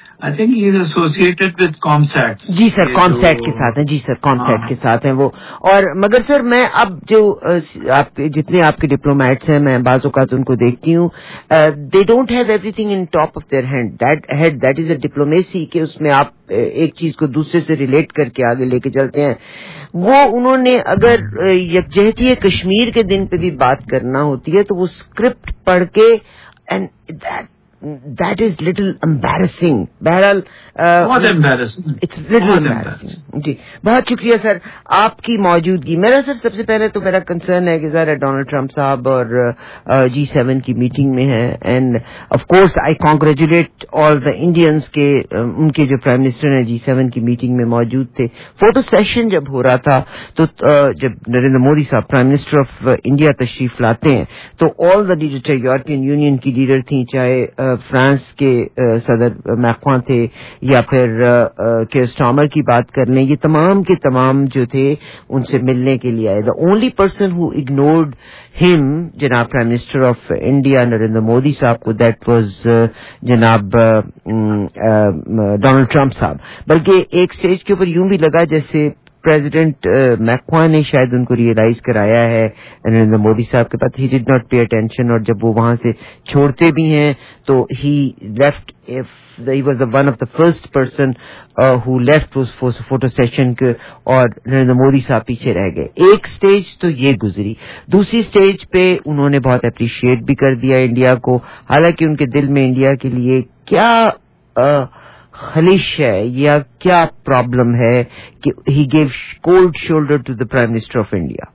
associated with COMSATS. جی سر, کامسیٹ کے ساتھ ہیں. جی سر, کامسیٹ کے ساتھ ہیں وہ. اور مگر سر میں اب جو جتنے آپ کے ڈپلومیٹس ہیں میں بعض اوقات ان کو دیکھتی ہوں, they don't have everything in top of their head. That is a diplomacy کہ اس میں آپ ایک چیز کو دوسرے سے ریلیٹ کر کے آگے لے کے چلتے ہیں. وہ انہوں نے اگر یکجہتی کشمیر کے دن پہ بھی بات کرنا ہوتی ہے تو وہ اسکرپٹ پڑھ کے, and that that is little embarrassing. बहरहाल बहुत embarrassing. It's little embarrassing. जी, बहुत शुक्रिया सर आपकी मौजूदगी. मेरा सर सबसे पहले तो मेरा कंसर्न है कि सर डोनाल्ड ट्रंप साहब और G7 की मीटिंग में है, and of course I congratulate all the Indians के उनके जो प्राइम मिनिस्टर हैं G7 की मीटिंग में मौजूद थे. फोटो सेशन जब हो रहा था तो जब नरेंद्र मोदी साहब प्राइम मिनिस्टर ऑफ इंडिया तशरीफ लाते हैं तो ऑल द लीडर, चाहे यूरोपियन यूनियन की लीडर थी, चाहे फ्रांस के सदर मैक्रों थे, या फिर केयर स्टार्मर की बात कर लें, ये तमाम के तमाम जो थे उनसे मिलने के लिए आए. The only person who ignored him, जनाब prime minister of India Narendra Modi साहब को, दैट वाज जनाब डोनाल्ड ट्रंप साहब. बल्कि एक स्टेज के ऊपर यूं भी लगा जैसे प्रेसिडेंट मैक्रों ने शायद उनको रियलाइज कराया है नरेंद्र मोदी साहब के पास. He did not pay attention, और जब वो वहां से छोड़ते भी हैं तो he left. he was one of the first person who left उस फोटो सेशन के, और नरेंद्र मोदी साहब पीछे रह गए. एक स्टेज तो ये गुजरी. दूसरी स्टेज पे उन्होंने बहुत अप्रिशिएट भी कर दिया इंडिया को, हालांकि उनके दिल में इंडिया के लिए क्या खलिश है या क्या प्रॉब्लम है कि he gave cold shoulder to the prime minister of India.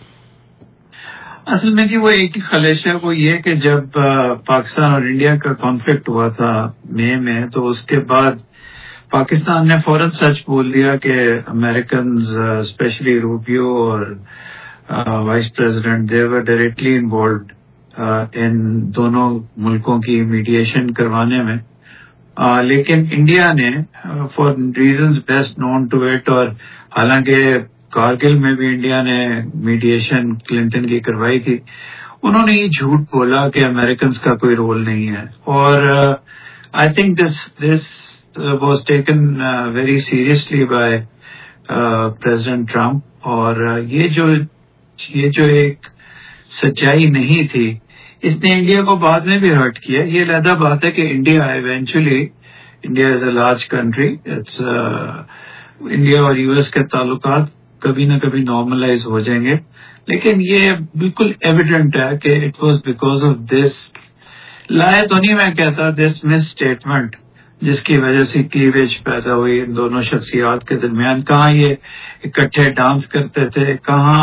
असल में जी वो एक ही खलिश है, वो ये कि जब पाकिस्तान और इंडिया का कॉन्फ्लिक्ट हुआ था मई में, तो उसके बाद पाकिस्तान ने फौरन सच बोल दिया कि अमेरिकन स्पेशली रूबियो और vice president they were directly involved in दोनों मुल्कों की मीडिएशन करवाने में. लेकिन इंडिया ने for reasons best known to it, और हालांकि कारगिल में भी इंडिया ने मीडिएशन क्लिंटन की करवाई थी, उन्होंने ये झूठ बोला कि अमेरिकन का कोई रोल नहीं है. और I think this was taken very seriously by president Trump. और ये जो एक सच्चाई नहीं थी, इसने इंडिया को बाद में भी हर्ट किया. ये अलग बात है कि India is a large country. It's India और यूएस के ताल्लुकात कभी न कभी नॉर्मलाइज हो जाएंगे, लेकिन ये बिल्कुल एविडेंट है कि it was because of this, लाए तो नहीं मैं कहता, दिस मिस स्टेटमेंट, जिसकी वजह से क्लीवेज पैदा हुई इन दोनों शख्सियात के दरमियान. कहाँ ये इकट्ठे डांस करते थे,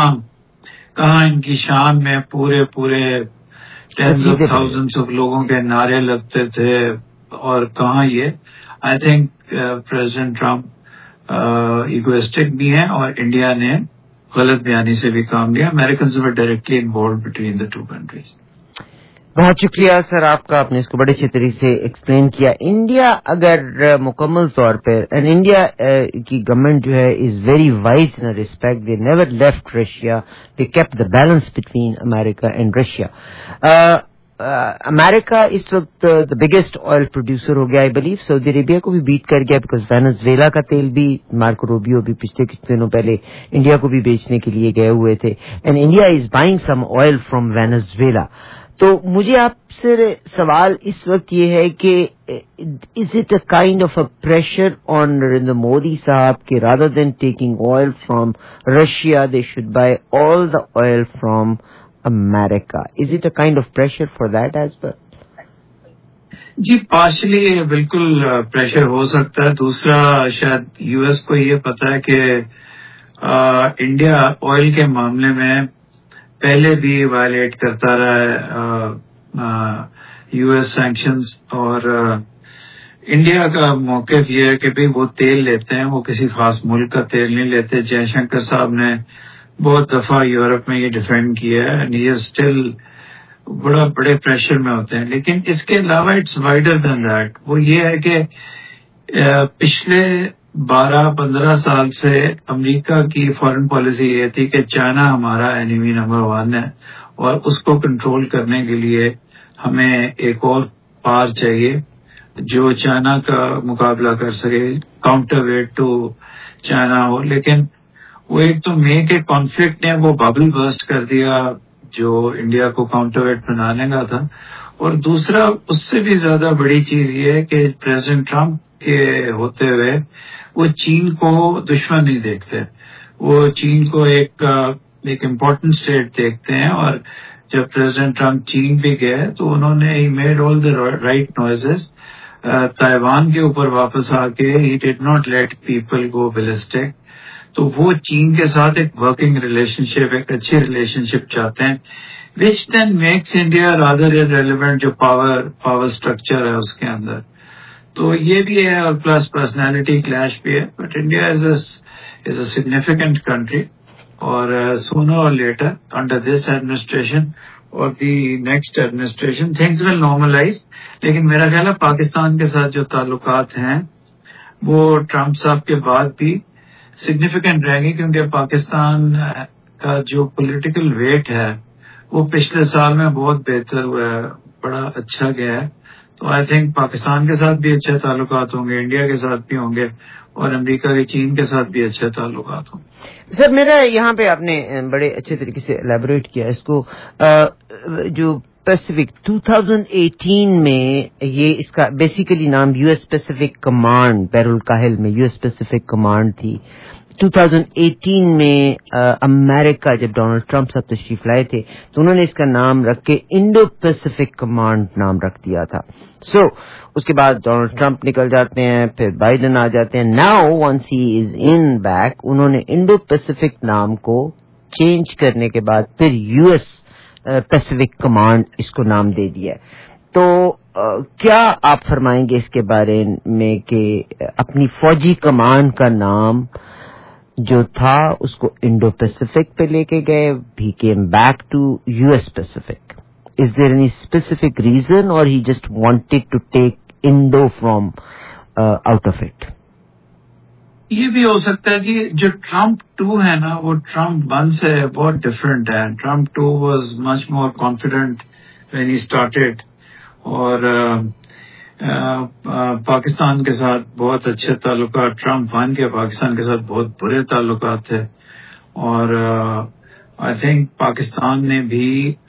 कहाँ इनकी शान में पूरे टेंस ऑफ थाउजेंड्स ऑफ लोगों के नारे लगते थे, और कहाँ ये. I think president Trump egoistic भी हैं, और इंडिया ने गलत बयानी से भी काम लिया. American were directly involve between the two countries. बहुत शुक्रिया सर आपका, आपने इसको बड़े अच्छे तरीके से एक्सप्लेन किया. इंडिया अगर मुकम्मल तौर पर, एंड इंडिया की गवर्नमेंट जो है is very wise in respect, they never left Russia, they kept the balance between America and Russia. America इस वक्त द बिगेस्ट ऑयल प्रोड्यूसर हो गया. आई बिलीव सऊदी अरेबिया को भी बीट कर गया, बिकॉज वेनेजुएला का तेल भी मार्को रूबियो भी पिछले कुछ दिनों पहले इंडिया को भी बेचने के लिए गए हुए थे, and India is buying some oil from Venezuela. तो मुझे आपसे सवाल इस वक्त ये है कि is it a kind of a pressure on Narendra Modi साहब कि rather than taking oil from Russia they should buy all the oil from America. Is it a kind of pressure for that as well? जी partially बिल्कुल प्रेशर हो सकता है. दूसरा शायद यूएस को ये पता है कि इंडिया ऑयल के मामले में पहले भी वायलेट करता रहा है यूएस सैंक्शंस, और इंडिया का मौक़िफ़ ये है कि भाई वो तेल लेते हैं, वो किसी खास मुल्क का तेल नहीं लेते. जयशंकर साहब ने बहुत दफा यूरोप में ये डिफेंड किया है, एंड ये स्टिल बड़े प्रेशर में होते हैं. लेकिन इसके अलावा इट्स वाइडर देन दैट. वो ये है कि पिछले 12-15 साल से अमेरिका की फॉरेन पॉलिसी ये थी कि चाइना हमारा एनिमी नंबर 1 है, और उसको कंट्रोल करने के लिए हमें एक और पार चाहिए जो चाइना का मुकाबला कर सके, काउंटर वेट टू चाइना हो. लेकिन वो एक तो मई के कॉन्फ्लिक्ट ने वो बबल बर्स्ट कर दिया जो इंडिया को काउंटर वेट बनाने का था. और दूसरा उससे भी ज्यादा बड़ी चीज ये है कि प्रेसिडेंट ट्रंप के होते हुए वो चीन को दुश्मन नहीं देखते, वो चीन को एक इम्पोर्टेंट स्टेट देखते हैं. और جب پریزیڈنٹ ٹرمپ چین بھی گئے تو انہوں نے he made all the right noises. Taiwan کے اوپر واپس آ کے he did not let people go ballistic. تو وہ چین کے ساتھ ایک ورکنگ ریلیشن شپ, ایک اچھی ریلیشن شپ چاہتے ہیں, which then makes India rather irrelevant, جو پاور اسٹرکچر ہے اس کے اندر. تو یہ بھی ہے, اور پلس پرسنالٹی کلیش بھی ہے. But India is a significant country, اور sooner or later under this administration اور the next administration things will normalise. لیکن میرا خیال ہے پاکستان کے ساتھ جو تعلقات ہیں وہ ٹرمپ صاحب کے بعد بھی سگنیفیکینٹ رہیں گے, کیونکہ پاکستان کا جو پولیٹیکل ویٹ ہے وہ پچھلے سال میں بہت بہتر ہوا ہے, بڑا اچھا گیا ہے. تو آئی تھنک پاکستان کے ساتھ بھی اچھے تعلقات ہوں گے, انڈیا کے ساتھ بھی ہوں گے, اور امریکہ کے چین کے ساتھ بھی اچھے تعلقات ہوں. سر میرا یہاں پہ آپ نے بڑے اچھے طریقے سے الیبوریٹ کیا اس کو. جو پیسیفک 2018 میں یہ اس کا بیسیکلی نام یو ایس پیسیفک کمانڈ, بحر الکاہل میں یو ایس پیسیفک کمانڈ تھی. 2018 میں امریکہ جب ڈونلڈ ٹرمپ صاحب تشریف لائے تھے تو انہوں نے اس کا نام رکھ کے انڈو پیسیفک کمانڈ نام رکھ دیا تھا. سو اس کے بعد ڈونلڈ ٹرمپ نکل جاتے ہیں, پھر بائیڈن آ جاتے ہیں. Now once he is in back, انہوں نے انڈو پیسیفک نام کو چینج کرنے کے بعد پھر یو ایس پیسیفک کمانڈ اس کو نام دے دیا. تو کیا آپ فرمائیں گے اس کے بارے میں کہ اپنی فوجی کمانڈ کا نام جو تھا اس کو انڈو پیسیفک پہ لے کے گئے, he came back to U S Pacific. Is there any specific reason or he just wanted to take Indo from out of it? یہ بھی ہو سکتا ہے جی. جو ٹرمپ 2 ہے نا وہ ٹرمپ 1 سے بہت ڈفرینٹ ہے. Trump 2 was much more confident when he started, اور پاکستان کے ساتھ بہت اچھے تعلقات. ٹرمپ 1 کے پاکستان کے ساتھ بہت برے تعلقات تھے, اور آئی تھنک پاکستان نے بھی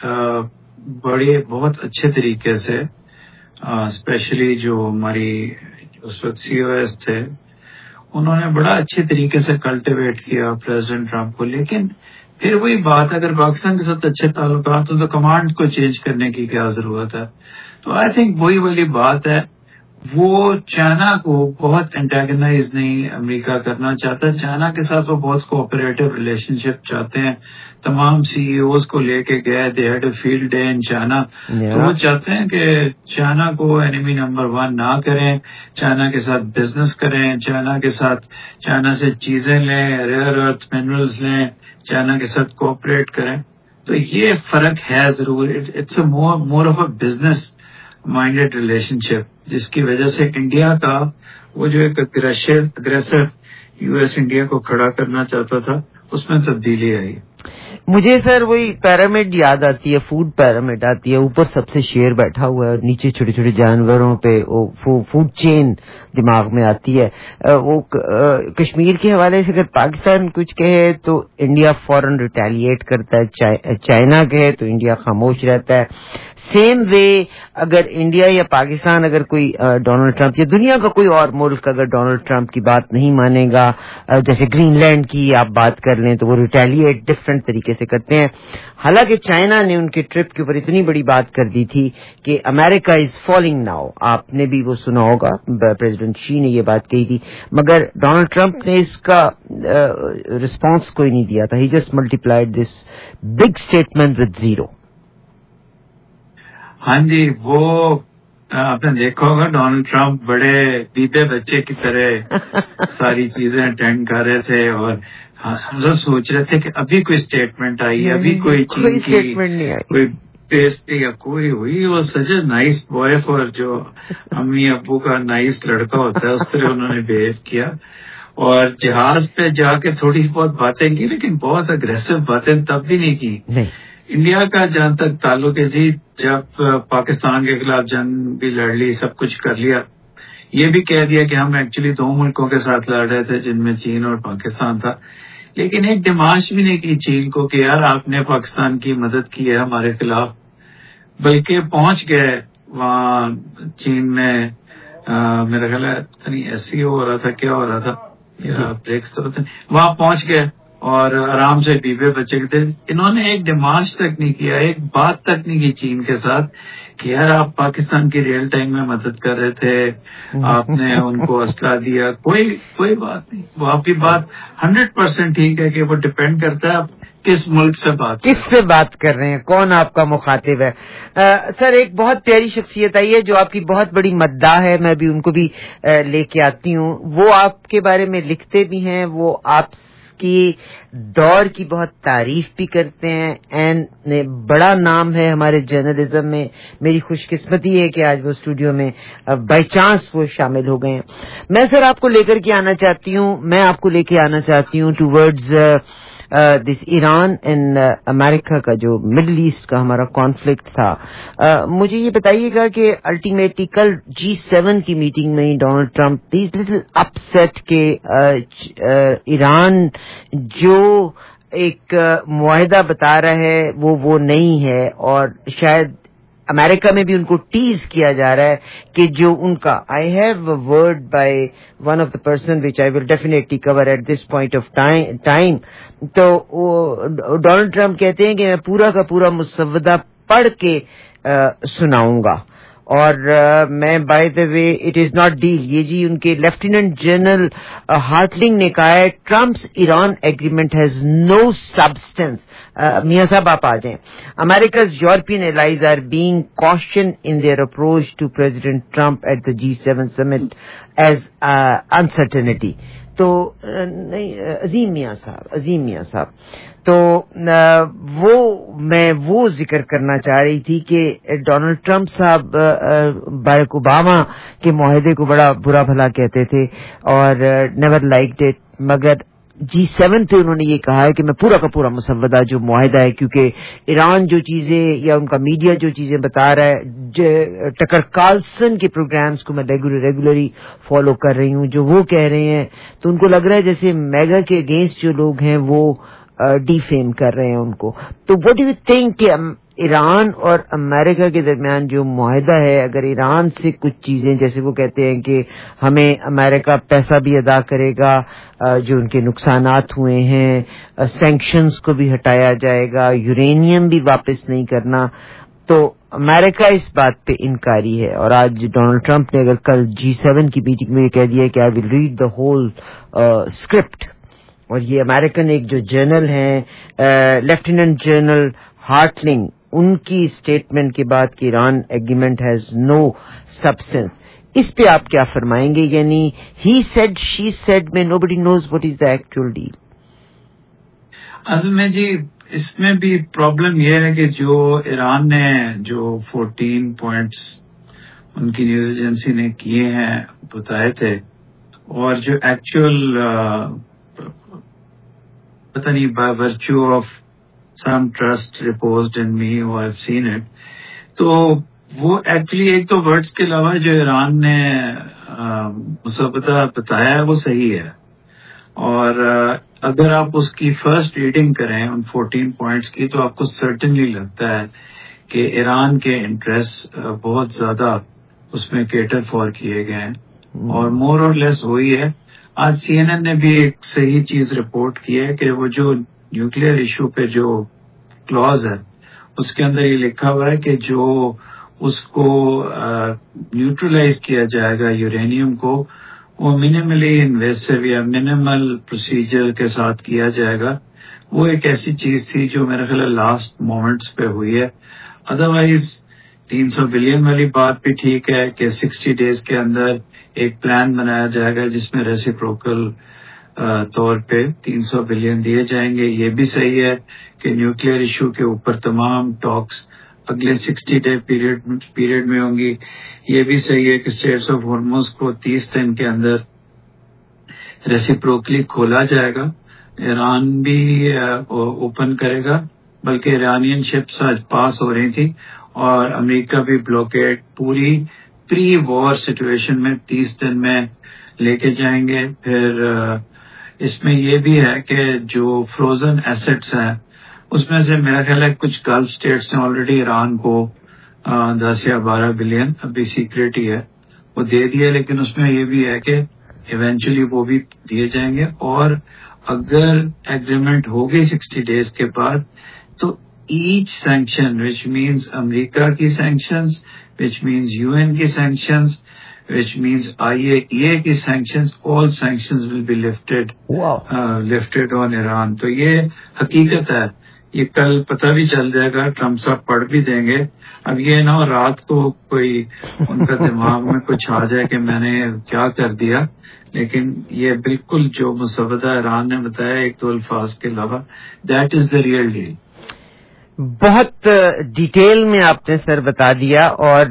بہت اچھے طریقے سے, اسپیشلی جو ہماری اس وقت سی او ایس تھے, انہوں نے بڑا اچھے طریقے سے کلٹیویٹ کیا پریزیڈنٹ ٹرمپ کو. لیکن پھر وہی بات, اگر پاکستان کے ساتھ اچھے تعلقات ہوں تو کمانڈ کو چینج کرنے کی کیا ضرورت ہے. تو آئی تھنک وہی والی بات ہے. وہ چائنا کو بہت انٹیگنائز نہیں امریکہ کرنا چاہتا. چائنا کے ساتھ وہ بہت کوآپریٹو ریلیشن شپ چاہتے ہیں. تمام سی ای اوز کو لے کے گئے, they had a field day in China. تو وہ چاہتے ہیں کہ چائنا کو اینیمی نمبر 1 نہ کریں, چائنا کے ساتھ بزنس کریں, چائنا سے چیزیں لیں, ریئر ارتھ منرلز لیں, چائنا کے ساتھ کوآپریٹ کریں. تو یہ فرق ہے ضرور. It's a more of a business minded relationship, جس کی وجہ سے انڈیا کا وہ جو ایک اگریسو یو ایس انڈیا کو کھڑا کرنا چاہتا تھا, اس میں تبدیلی آئی. مجھے سر وہی پیرامڈ یاد آتی ہے, فوڈ پیرامڈ آتی ہے. اوپر سب سے شیر بیٹھا ہوا ہے, نیچے چھوٹے چھوٹے جانوروں پہ فوڈ چین دماغ میں آتی ہے. وہ کشمیر کے حوالے سے اگر پاکستان کچھ کہے تو انڈیا فوراً ریٹیلیٹ کرتا ہے, چائنا کہے تو انڈیا خاموش رہتا ہے. سیم وے اگر انڈیا یا پاکستان اگر کوئی ڈونلڈ ٹرمپ یا دنیا کا کوئی اور ملک اگر ڈونلڈ ٹرمپ کی بات نہیں مانے گا, جیسے گرین لینڈ کی آپ بات کر لیں, تو وہ ریٹیلیٹ ڈفرینٹ طریقے سے کرتے ہیں. حالانکہ چائنا نے ان کے ٹرپ کے اوپر اتنی بڑی بات کر دی تھی کہ امریکہ از فالنگ ناؤ. آپ نے بھی وہ سنا ہوگا, پریزیڈنٹ شی نے یہ بات کہی تھی, مگر ڈونلڈ ٹرمپ نے اس کا رسپانس کوئی نہیں دیا تھا. He just multiplied this big statement with zero. ہاں جی, وہ آپ نے دیکھا ہوگا ڈونلڈ ٹرمپ بڑے بیبے بچے کی طرح ساری چیزیں اٹینڈ کر رہے تھے, اور ہم سب سوچ رہے تھے کہ ابھی کوئی اسٹیٹمنٹ آئی, ابھی کوئی چین کی کوئی بیسٹی یا کوئی ہوئی. وہ such a nice boy for جو امی ابو کا نائس لڑکا ہوتا ہے, اس طرح انہوں نے بہیو کیا. اور جہاز پہ جا کے تھوڑی بہت باتیں کی, لیکن بہت اگریسو باتیں تب بھی نہیں کی. انڈیا کا جہاں تک تعلق ہے جی, جب پاکستان کے خلاف جنگ بھی لڑ لی, سب کچھ کر لیا, یہ بھی کہہ دیا کہ ہم ایکچولی 2 ملکوں کے ساتھ لڑ رہے تھے جن میں چین اور پاکستان تھا. لیکن ایک ڈیمانڈ بھی نہیں کی چین کو کہ یار آپ نے پاکستان کی مدد کی ہے ہمارے خلاف, بلکہ پہنچ گئے وہاں چین میں. میرا خیال ہے ایس سی او ہو رہا تھا, کیا ہو رہا تھا, وہاں پہنچ گئے اور آرام سے بیوے بچے کے تھے. انہوں نے ایک ڈیمانڈ تک نہیں کیا, ایک بات تک نہیں کی چین کے ساتھ کہ یار آپ پاکستان کی ریئل ٹائم میں مدد کر رہے تھے, آپ نے ان کو اسلحہ دیا, کوئی بات نہیں. وہ آپ کی بات 100% ٹھیک ہے کہ وہ ڈپینڈ کرتا ہے آپ کس ملک سے بات کر رہے ہیں, کون آپ کا مخاطب ہے. سر ایک بہت پیاری شخصیت آئی ہے جو آپ کی بہت بڑی مداح ہے, میں بھی ان کو بھی لے کے آتی ہوں. وہ آپ کے بارے میں لکھتے بھی ہیں, وہ آپ کی دور کی بہت تعریف بھی کرتے ہیں, اینڈ بڑا نام ہے ہمارے جرنلزم میں. میری خوش قسمتی ہے کہ آج وہ اسٹوڈیو میں بائی چانس وہ شامل ہو گئے ہیں. میں سر آپ کو لے کر کے آنا چاہتی ہوں towards this Iran and America کا جو مڈل ایسٹ کا ہمارا کانفلکٹ تھا. مجھے یہ بتائیے گا کہ الٹیمیٹلی کل G7 کی میٹنگ میں Donald Trump is little upset کہ ایران جو ایک معاہدہ بتا رہا ہے وہ نہیں ہے, اور شاید امریکہ میں بھی ان کو ٹیز کیا جا رہا ہے کہ جو ان کا I have a word by one of the person which I will definitely cover at this point of time. تو ڈونلڈ ٹرمپ کہتے ہیں کہ میں پورا کا پورا مسودہ پڑھ کے سناؤں گا, اور میں by the way it is not deal, یہ جی ان کے لیفٹیننٹ جنرل ہارٹلنگ نے کہا ہے Trump's Iran agreement has no substance. میاں صاحب آپ آ جائیں. America's European allies are being cautioned in their approach to President Trump at the G7 summit as uncertainty. تو نہیں عظیم میاں صاحب تو وہ ذکر کرنا چاہ رہی تھی کہ ڈونلڈ ٹرمپ صاحب باراک اوباما کے معاہدے کو بڑا برا بھلا کہتے تھے اور نیور لائکڈ اٹ, مگر G7 پہ انہوں نے یہ کہا ہے کہ میں پورا کا پورا مسودہ جو معاہدہ ہے, کیونکہ ایران جو چیزیں یا ان کا میڈیا جو چیزیں بتا رہا ہے, ٹکر کارلسن کے پروگرامز کو میں ریگولرلی فالو کر رہی ہوں, جو وہ کہہ رہے ہیں تو ان کو لگ رہا ہے جیسے میگا کے اگینسٹ جو لوگ ہیں وہ ڈیفیم کر رہے ہیں ان کو. تو وٹ ڈو یو تھنک کہ ایران اور امریکہ کے درمیان جو معاہدہ ہے, اگر ایران سے کچھ چیزیں جیسے وہ کہتے ہیں کہ ہمیں امریکہ پیسہ بھی ادا کرے گا جو ان کے نقصانات ہوئے ہیں, سینکشنز کو بھی ہٹایا جائے گا, یورینیم بھی واپس نہیں کرنا, تو امریکہ اس بات پہ انکاری ہے. اور آج ڈونلڈ ٹرمپ نے اگر کل G7 کی میٹنگ میں یہ کہہ دیا کہ I will read the whole script, اور یہ امریکن ایک جو جنرل ہیں لیفٹیننٹ جنرل ہارٹلنگ, ان کی اسٹیٹمنٹ کے بعد کہ Iran agreement has no substance, اس پہ آپ کیا فرمائیں گے؟ یعنی ہی سیڈ شی سیڈ میں nobody knows what is the actual deal. اصل میں جی اس میں بھی پرابلم یہ ہے کہ جو ایران نے جو 14 پوائنٹس ان کی نیوز ایجنسی نے کیے ہیں بتائے تھے, اور جو ایکچوئل پتہ نہیں by virtue of some trust reposed in me who I've seen it. تو وہ ایکچولی ایک تو ورڈز کے علاوہ جو ایران نے مسودہ بتایا ہے وہ صحیح ہے, اور اگر آپ اس کی فرسٹ ریڈنگ کریں ان 14 پوائنٹس کی تو آپ کو سرٹنلی لگتا ہے کہ ایران کے انٹرسٹ بہت زیادہ اس میں کیٹر فار کیے گئے ہیں, اور مور اور لیس وہی ہے. آج CNN نے بھی ایک صحیح چیز رپورٹ کی ہے کہ وہ جو نیوکلیئر ایشو پہ جو کلوز ہے اس کے اندر یہ لکھا ہوا ہے کہ جو اس کو نیوٹرلائز کیا جائے گا یورینیم کو, وہ منیملی انویسو یا منیمل پروسیجر کے ساتھ کیا جائے گا. وہ ایک ایسی چیز تھی جو میرے خیال لاسٹ مومنٹس پہ ہوئی ہے. ادروائز 300 بلین والی بات بھی ٹھیک ہے کہ 60 ڈیز کے اندر ایک پلان بنایا جائے گا جس میں ریسیپروکل طور پہ 300 بلین دیے جائیں گے. یہ بھی صحیح ہے کہ نیوکلیئر ایشو کے اوپر تمام ٹاکس اگلے 60 ڈے پیریڈ میں ہوں گی. یہ بھی صحیح ہے کہ اسٹریٹس آف ہارموز کو 30 دن کے اندر ریسیپروکلی کھولا جائے گا. ایران بھی اوپن کرے گا, بلکہ ایرانین شپس آج پاس ہو رہی تھی, اور امریکہ بھی بلاکیڈ پوری پری وار سچویشن میں 30 دن میں لے کے جائیں گے. پھر اس میں یہ بھی ہے کہ جو فروزن ایسٹس ہیں اس میں سے میرا خیال ہے کچھ گلف اسٹیٹس نے آلریڈی ایران کو 10 یا 12 بلین, ابھی سیکریٹ ہی ہے, وہ دے دیا, لیکن اس میں یہ بھی ہے کہ ایونچولی وہ بھی دیے جائیں گے. اور اگر ایگریمنٹ ہوگی 60 days کے بعد تو each sanction which means America کی سینکشنز وچ مینز UN کی سینکشنز which means IAEA کی sanctions, all sanctions will be lifted. Wow. Lifted on Iran. تو یہ حقیقت ہے, یہ کل پتہ بھی چل جائے گا, ٹرمپ صاحب پڑھ بھی دیں گے. اب یہ نہ رات کو کوئی ان کا دماغ میں کچھ آ جائے کہ میں نے کیا کر دیا, لیکن یہ بالکل جو مسودہ ایران نے بتایا ایک دو الفاظ کے علاوہ, that is the real deal. بہت ڈیٹیل میں آپ نے سر بتا دیا, اور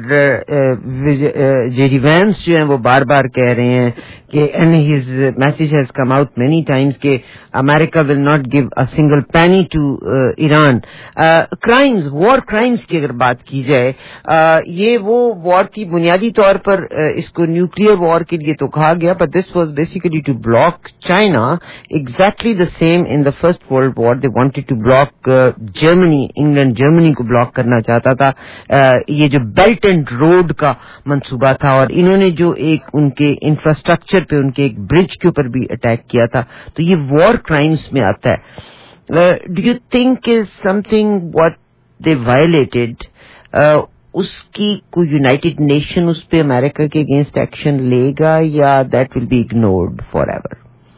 جے ڈی وینس جو ہیں وہ بار بار کہہ رہے ہیں کہ and his message has come out many times کہ America will not give a single penny to Iran. Crimes, war crimes کی اگر بات کی جائے, یہ وہ وار کی بنیادی طور پر اس کو نیوکلیئر وار کے لیے تو کہا گیا, but this was basically to block China. Exactly the same in the first world war, they wanted to block Germany, England Germany کو بلاک کرنا چاہتا تھا. یہ جو بیلٹ اینڈ روڈ کا منصوبہ تھا, اور انہوں نے جو ایک ان کے انفراسٹرکچر پہ ان کے ایک برج کے اوپر بھی اٹیک کیا تھا, تو یہ وار کرائمز میں آتا ہے. Do you think is something what they violated, اس کی کوئی یونائٹڈ نیشن اس پہ امریکہ کے اگینسٹ ایکشن لے گا, یا that will be ignored forever?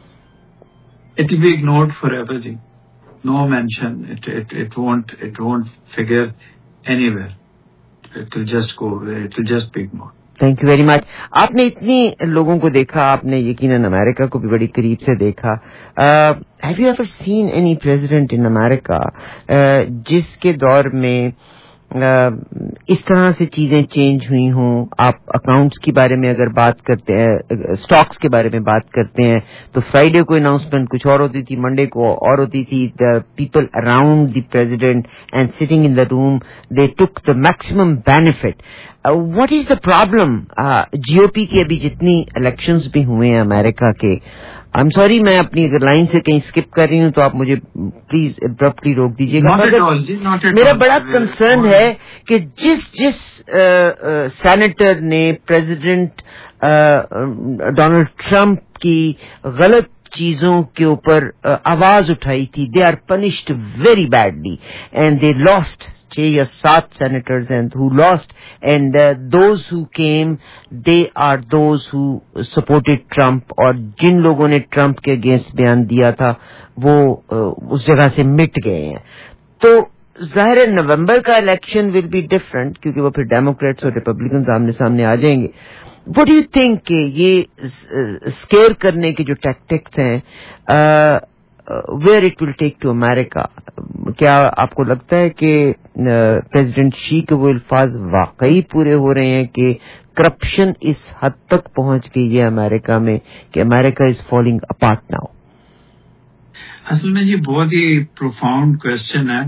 It will be ignored forever جی. No mention. It won't figure anywhere. It will just go away. It will just be ignored. Thank you very much. آپ نے اتنی لوگوں کو دیکھا, آپ نے یقیناً امریکہ کو بھی بڑی قریب سے دیکھا. Have you ever seen any president in America جس کے دور میں اس طرح سے چیزیں چینج ہوئی ہوں؟ آپ اکاؤنٹس کے بارے میں اگر بات کرتے ہیں, اسٹاکس کے بارے میں بات کرتے ہیں, تو فرائیڈے کو اناؤنسمنٹ کچھ اور ہوتی تھی, منڈے کو اور ہوتی تھی. The people around the president and sitting in the room, they take the maximum benefit. What is the problem? G O P کی ابھی جتنی الیکشنز بھی ہوئے ہیں امریکہ کے, آئی ایم سوری میں اپنی اگر لائن سے کہیں اسکپ کر رہی ہوں تو آپ مجھے پلیز ابرپٹلی روک دیجیے گا. میرا بڑا کنسرن ہے کہ جس سینیٹر نے پریزیڈنٹ ڈونلڈ ٹرمپ کی غلط چیزوں کے اوپر آواز اٹھائی تھی, they are punished very badly and they lost. 6 یا 7 senators and who lost, and those who came, they are those who supported Trump, اور جن لوگوں نے ٹرمپ کے اگینسٹ بیان دیا تھا وہ اس جگہ سے مٹ گئے ہیں. تو ظاہر ہے نومبر کا الیکشن ول بی ڈفرنٹ, کیونکہ وہ پھر ڈیموکریٹس اور ریپبلکنز آمنے سامنے آ جائیں گے. وٹ ڈو یو تھنک کہ یہ اسکیئر کرنے کے جو ٹیکٹکس ہیں, where it will take to America, کیا آپ کو لگتا ہے کہ پریزیڈنٹ شی کے وہ الفاظ واقعی پورے ہو رہے ہیں کہ کرپشن اس حد تک پہنچ گئی ہے امریکہ میں کہ America is falling apart now? اصل میں یہ بہت ہی پروفاؤنڈ کوشچن ہے.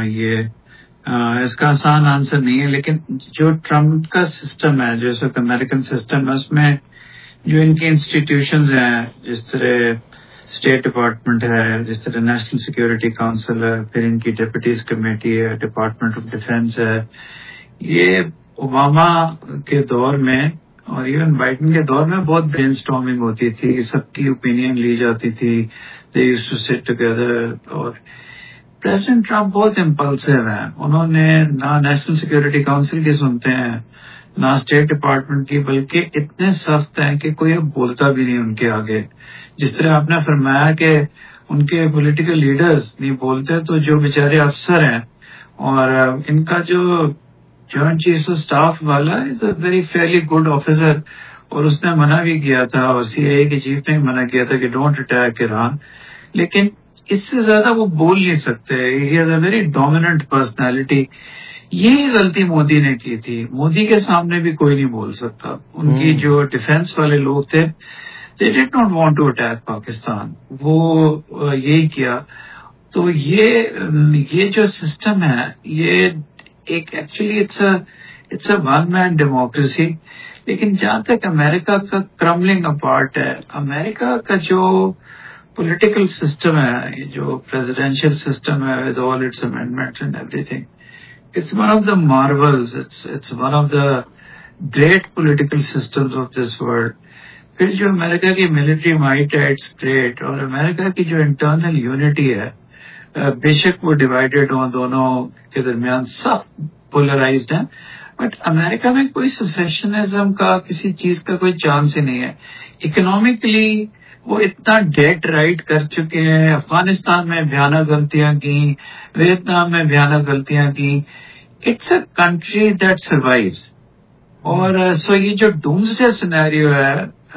یہ اس کا آسان آنسر نہیں ہے, لیکن جو ٹرمپ کا سسٹم ہے, جو اس وقت امریکن سسٹم ہے, اس میں جو ان کی انسٹیٹیوشنز ہیں, جس طرح اسٹیٹ ڈپارٹمنٹ ہے, جس طرح نیشنل سیکورٹی کاؤنسل ہے, پھر ان کی ڈپٹیز کمیٹی ہے, ڈپارٹمنٹ آف ڈیفینس ہے, یہ اوباما کے دور میں اور ایون بائیڈن کے دور میں بہت برین اسٹارمنگ ہوتی تھی, سب کی اوپینین لی جاتی تھی, they used to sit together. اور پریزیڈنٹ ٹرمپ بہت امپلسو ہیں, انہوں نے نہ نیشنل سیکورٹی کاؤنسل کی سنتے ہیں نہ اسٹیٹ ڈپارٹمنٹ کی, بلکہ اتنے سخت ہیں کہ کوئی اب بولتا بھی نہیں ان کے آگے. جس طرح آپ نے فرمایا کہ ان کے پولیٹیکل لیڈرز نہیں بولتے, تو جو بیچارے افسر ہیں, اور ان کا جو جوائنٹ چیف آف اسٹاف والا is a very fairly good officer, اور اس نے منع بھی کیا تھا, اور سی آئی اے کے چیف نے منع کیا تھا کہ ڈونٹ اٹیک ایران, لیکن اس سے زیادہ وہ بول نہیں سکتے. He has a very dominant personality. یہی غلطی مودی نے کی تھی, مودی کے سامنے بھی کوئی نہیں بول سکتا. ان کی جو ڈیفینس والے لوگ تھے, they did not want to attack Pakistan, وہ یہی کیا. تو یہ جو سسٹم ہے, یہ ایک actually it's a one man democracy. لیکن جہاں تک امریکہ کا کرملنگ اپارٹ ہے, امریکہ کا جو پولیٹیکل سسٹم ہے, جو پریزیڈینشیل سسٹم ہے with all its amendments and everything, it's one of the marvels, it's one of the great political systems of this world. پھر جو امریکہ کی ملٹری مائٹ ہے اٹس گریٹ، اور America کی جو انٹرنل یونٹی ہے، بے شک وہ ڈیوائیڈڈ ہوں، دونوں کے درمیان سخت پولرائزڈ ہیں، بٹ امریکہ میں کوئی سیسیشنزم کا کسی چیز کا کوئی چانس ہی نہیں ہے. اکنامکلی وہ اتنا ڈیٹ رائٹ کر چکے ہیں، افغانستان میں بھیانک غلطیاں کی، ویتنام میں بھیانک غلطیاں کی. It's a country that survives. اور سو یہ جو ڈومسڈے سینیریو ہے،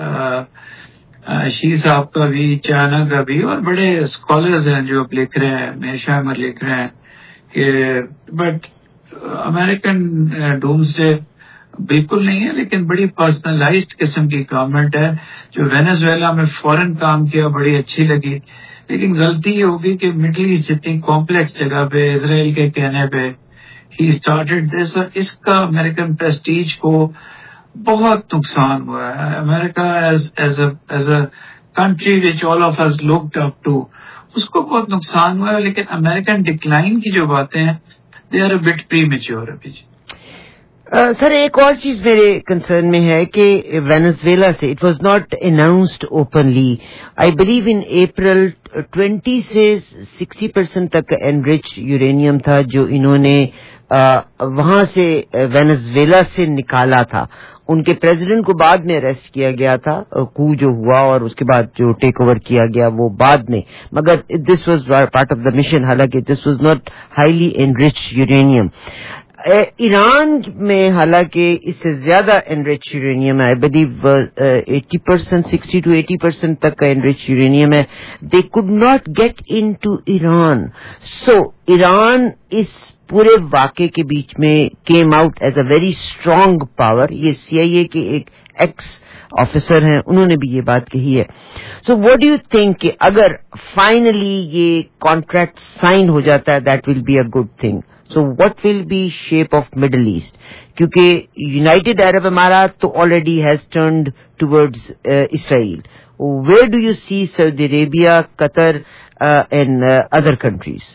شی صاحب کا بھی، چائنا کا بھی، اور بڑے اسکالرز ہیں جو اب لکھ رہے ہیں، میشا احمد لکھ رہے ہیں کہ بٹ امریکن ڈومسڈے بالکل نہیں ہے، لیکن بڑی پرسنلائزڈ قسم کی گورنمنٹ ہے. جو وینزویلا میں فورن کام کیا بڑی اچھی لگی، لیکن غلطی یہ ہوگی کہ مڈل ایسٹ جتنی کمپلیکس جگہ پہ اسرائیل کے کہنے پہ ہی اسٹارٹڈ دس، اور اس کا امریکن پریسٹیج کو بہت نقصان ہوا ہے. America as a country which all of us looked up to, اس کو بہت نقصان ہوا ہے. لیکن امریکن ڈکلائن کی جو باتیں ہیں they are a bit premature ابھی. سر ایک اور چیز میرے کنسرن میں ہے کہ وینزویلا سے it was not announced openly, I believe in April 20 سے 60% تک انریچ یورینیم تھا جو انہوں نے وہاں سے وینزویلا سے نکالا تھا. ان کے پریزیڈنٹ کو بعد میں اریسٹ کیا گیا تھا، کو جو ہوا اور اس کے بعد جو ٹیک اوور کیا گیا وہ بعد میں، مگر this was part of the mission, حالانکہ this was not highly enrich uranium. Iran میں حالانکہ اس سے زیادہ انریچ یورینیم ہے، آئی بلیو 80%، 60 to 80% تک کا انریچ یورینیم ہے. They could not get into Iran. So Iran اس پورے واقعے کے بیچ میں came out as a very strong power. یہ CIA کے ایک ایکس آفیسر ہیں، انہوں نے بھی یہ بات کہی ہے. So what do you think کہ اگر فائنلی یہ کانٹریکٹ سائن ہو جاتا ہے that will be a good thing. So what will be shape of Middle East? کیونکہ United Arab Emirates تو already has turned towards Israel. Where do you see Saudi Arabia, Qatar and other countries?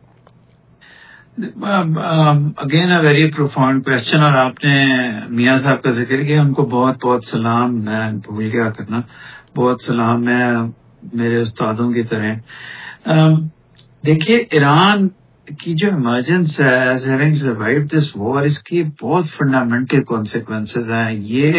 Again a very profound question. اور آپ نے میاں صاحب کا ذکر کیا، ان کو بہت بہت سلام. میں بھول گیا کرنا، بہت سلام ہے میرے استادوں کی طرح. دیکھیے ایران کی جو ایمرجنس ہے ایز ہیونگ سروائیوڈ دس وار، اس کی بہت فنڈامنٹل کانسیکوینسز ہیں.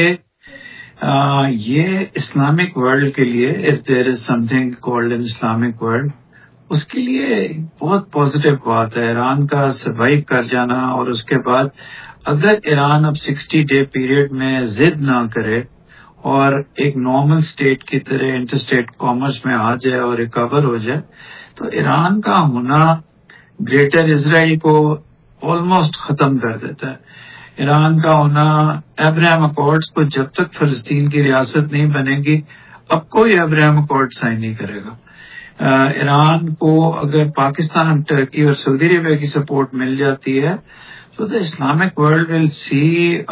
یہ اسلامک ورلڈ کے لیے، if there is something called an Islamic world, اس کے لیے بہت پازیٹیو بات ہے ایران کا سروائیو کر جانا. اور اس کے بعد اگر ایران اب 60 ڈے پیریڈ میں ضد نہ کرے اور ایک نارمل اسٹیٹ کی طرح انٹر اسٹیٹ کامرس میں آ جائے اور ریکور ہو جائے، تو ایران کا ہونا گریٹر اسرائیل کو آلموسٹ ختم کر دیتا ہے. ایران کا ہونا ابراہیم اکارڈز کو، جب تک فلسطین کی ریاست نہیں بنے گی اب کوئی ابراہیم اکارڈ سائن نہیں کرے گا. ایران کو اگر پاکستان، ترکی اور سعودی عربیہ کی سپورٹ مل جاتی ہے تو the Islamic world will see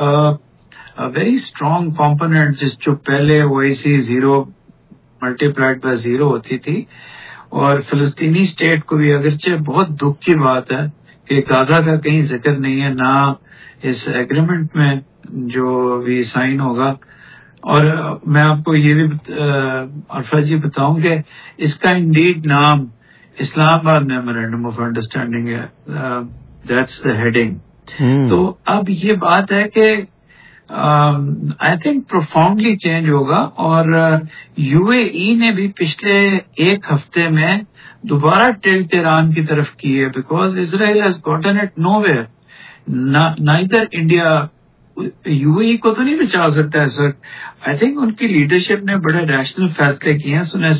very strong component, جس جو پہلے OIC 0 ملٹیپلائڈ بائی 0 ہوتی تھی. اور فلسطینی اسٹیٹ کو بھی، اگرچہ بہت دکھ کی بات ہے کہ غزہ کا کہیں ذکر نہیں ہے نہ اس ایگریمنٹ میں جو بھی سائن ہوگا. اور میں آپ کو یہ بھی عرفہ جی بتاؤں کہ اس کا انڈیڈ نام Islamabad memorandum of understanding ہے، دیٹس دا ہیڈنگ. تو اب یہ بات ہے کہ آئی تھنک پروفاؤنڈلی چینج ہوگا. اور UAE نے بھی پچھلے ایک ہفتے میں دوبارہ ٹلٹ ایران کی طرف کی ہے، because Israel has gotten it nowhere. Neither India UAE کو تو نہیں بچا سکتا اس وقت. آئی تھنک ان کی لیڈرشپ نے بڑے ریشنل فیصلے کیے ہیں. سنا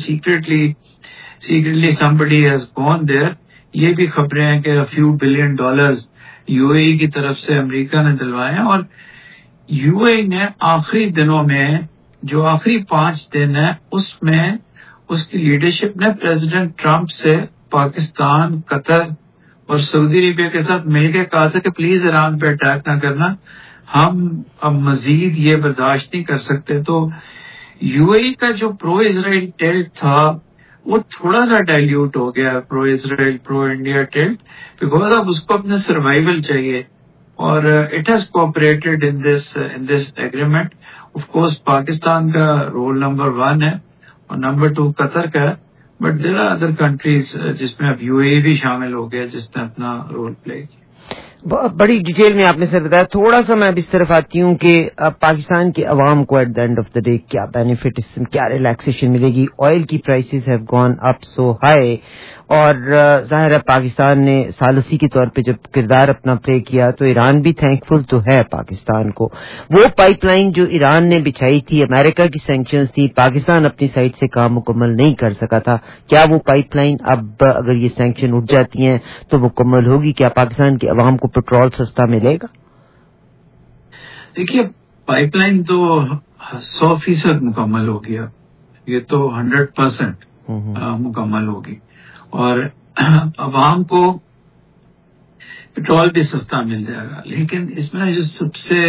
secretly somebody has gone there. یہ بھی خبریں ہیں کہ few billion dollars UAE کی طرف سے امریکہ نے دلوائے ہیں. اور UAE نے آخری دنوں میں، جو آخری 5 دن ہے، اس میں اس کی لیڈرشپ نے پریزیڈنٹ ٹرمپ سے پاکستان، قطر اور سعودی عربیہ کے ساتھ مل کے کہا تھا کہ پلیز ایران پہ اٹیک نہ کرنا، ہم اب مزید یہ برداشت نہیں کر سکتے. تو UAE کا جو پرو اسرائیل ٹلٹ تھا وہ تھوڑا سا ڈائلیوٹ ہو گیا، pro Israel pro India tilt, because اب اس کو اپنا سروائیول چاہیے. اور it has cooperated in this agreement. Of course Pakistan کا رول نمبر 1 ہے اور نمبر 2 قطر کا ہے, but there are other countries جس میں اب UAE بھی شامل ہو گیا جس نے اپنا رول پلے کیا. بڑی ڈیٹیل میں آپ نے سر بتایا. تھوڑا سا میں اب اس طرف آتی ہوں کہ پاکستان کے عوام کو at the end of the day کیا بینیفٹ, کیا ریلیکسیشن ملے گی. آئل کی prices have gone up so high, اور ظاہر ہے پاکستان نے ثالثی کے طور پہ جب کردار اپنا پلے کیا تو ایران بھی تھینکفل تو ہے پاکستان کو. وہ پائپ لائن جو ایران نے بچھائی تھی, امریکہ کی سینکشنز تھی, پاکستان اپنی سائڈ سے کام مکمل نہیں کر سکا تھا. کیا وہ پائپ لائن اب اگر یہ سینکشن اٹھ جاتی ہیں تو مکمل ہوگی؟ کیا پاکستان کے عوام کو پیٹرول سستا ملے گا؟ دیکھیے پائپ لائن تو 100% مکمل ہو گیا, یہ تو 100% مکمل ہوگی, اور عوام کو پیٹرول بھی سستا مل جائے گا. لیکن اس میں جو سب سے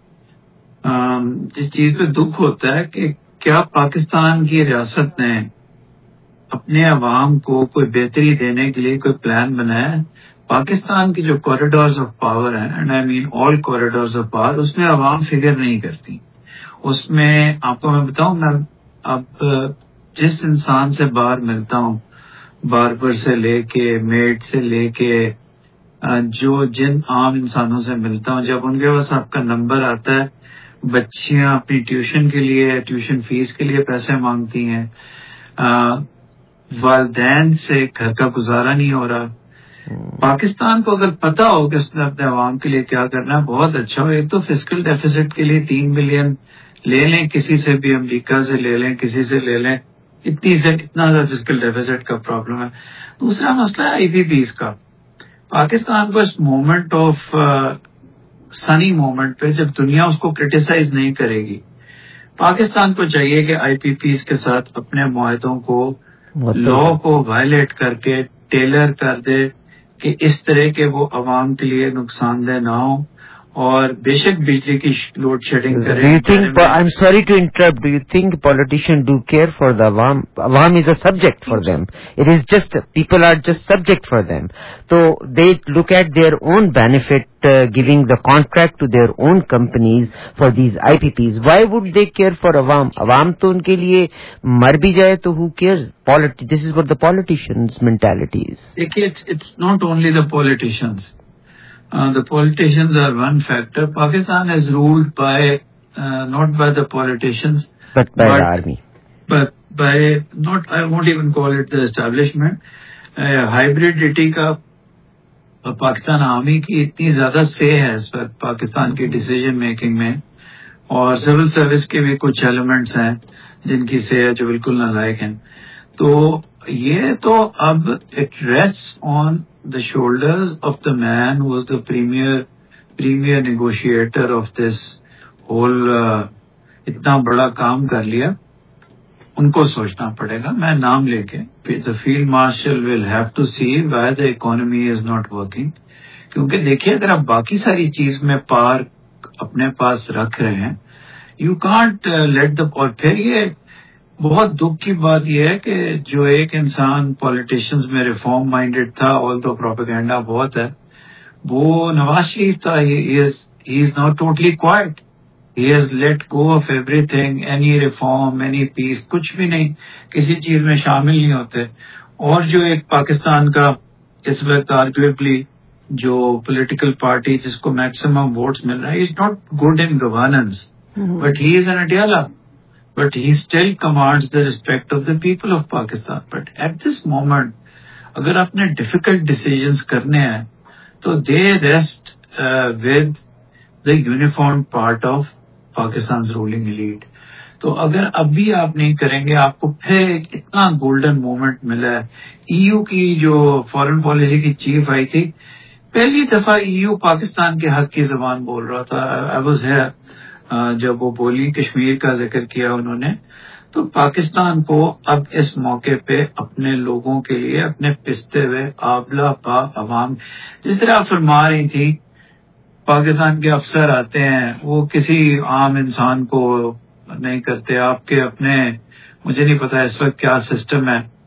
جس چیز پہ دکھ ہوتا ہے کہ کیا پاکستان کی ریاست نے اپنے عوام کو کوئی بہتری دینے کے لیے کوئی پلان بنایا ہے؟ پاکستان کی جو کوریڈورز آف پاور ہیں, and I mean all corridors of power, اس میں عوام فکر نہیں کرتی. اس میں آپ کو میں بتاؤں, میں اب جس انسان سے باہر ملتا ہوں, باربر سے لے کے میڈ سے لے کے جن عام انسانوں سے ملتا ہوں, جب ان کے پاس آپ کا نمبر آتا ہے, بچیاں اپنی ٹیوشن کے لیے, ٹیوشن فیس کے لیے پیسے مانگتی ہیں, والدین سے گھر کا گزارا نہیں ہو رہا. پاکستان کو اگر پتا ہو کہ اس نے اپنے عوام کے لیے کیا کرنا ہے, بہت اچھا ہو. ایک تو فسکل ڈیفیسٹ کے لیے 3 بلین لے لیں, کسی سے بھی, امریکہ سے لے لیں, کسی سے لے لیں, اتنا زیادہ فسکل ڈیفیسٹ کا پرابلم ہے. دوسرا مسئلہ ہے IPPs کا. پاکستان کو اس مومنٹ آف سنی مومنٹ پہ جب دنیا اس کو کرٹیسائز نہیں کرے گی, پاکستان کو چاہیے کہ IPPs کے ساتھ اپنے معاہدوں کو, لا کو وائلیٹ کر کے ٹیلر کر دے کہ اس طرح کے وہ عوام کے لیے نقصان دہ نہ ہو, اور بے شک بجلی کی لوڈ شیڈنگ کرے. I'm sorry to interrupt. Do you think politicians do care for the Awam? Awam is a subject for them. It is just, people are just subject for them. So they look at their own benefit, giving the contract to their own companies for these IPPs. Why would they care for Awam? Awam to unke liye mar bhi jaye to who cares? This is what the politicians' mentality is. It's not only the politicians. The politicians are one factor. Pakistan is ruled by not by the politicians, but by the army. But by not, I won't even call it the establishment. Hybridity کا Pakistan army کی اتنی زیادہ سے ہے اس وقت پاکستان کی decision making میں, اور سول سروس کے بھی کچھ ایلیمنٹس ہیں جن کی سے ہے جو بالکل نالائق ہیں. تو یہ تو اب it rests on the shoulders of the man who was the premier negotiator of this whole اتنا بڑا کام کر لیا. ان کو سوچنا پڑے گا. میں نام لے کے the field marshal will have to see why the economy is not working. کیونکہ دیکھیے اگر آپ باقی ساری چیز میں پار اپنے پاس رکھ رہے ہیں, you can't let the, اور پھر یہ بہت دکھ کی بات یہ ہے کہ جو ایک انسان پولیٹیشنز میں ریفارم مائنڈیڈ تھا, آل تو پروپیگنڈا بہت ہے, وہ نواز شریف تھا. he is now totally quiet. he has let go of everything, any reform, any peace, کچھ بھی نہیں, کسی چیز میں شامل نہیں ہوتے. اور جو ایک پاکستان کا اس وقت آرگویبلی جو پولیٹیکل پارٹی جس کو میکسیمم ووٹس مل رہا ہے, he is not good in governance, but he is an Adiala. But he still commands the respect of the people of Pakistan. But at this moment, اگر آپ نے difficult decisions کرنے ہیں تو they rest with the uniformed part of Pakistan's ruling elite. تو اگر اب بھی آپ نہیں کریں گے, آپ کو پھر ایک اتنا گولڈن مومنٹ ملا ہے. EU کی جو فارن پالیسی کی چیف آئی تھی, پہلی دفعہ EU پاکستان کے حق کی زبان بول رہا تھا. I was here جب وہ بولی, کشمیر کا ذکر کیا انہوں نے. تو پاکستان کو اب اس موقع پہ اپنے لوگوں کے لیے, اپنے پستے ہوئے آبلا پا عوام, جس طرح آپ فرما رہی تھی پاکستان کے افسر آتے ہیں وہ کسی عام انسان کو نہیں کرتے. آپ کے اپنے, مجھے نہیں پتا اس وقت کیا سسٹم ہے,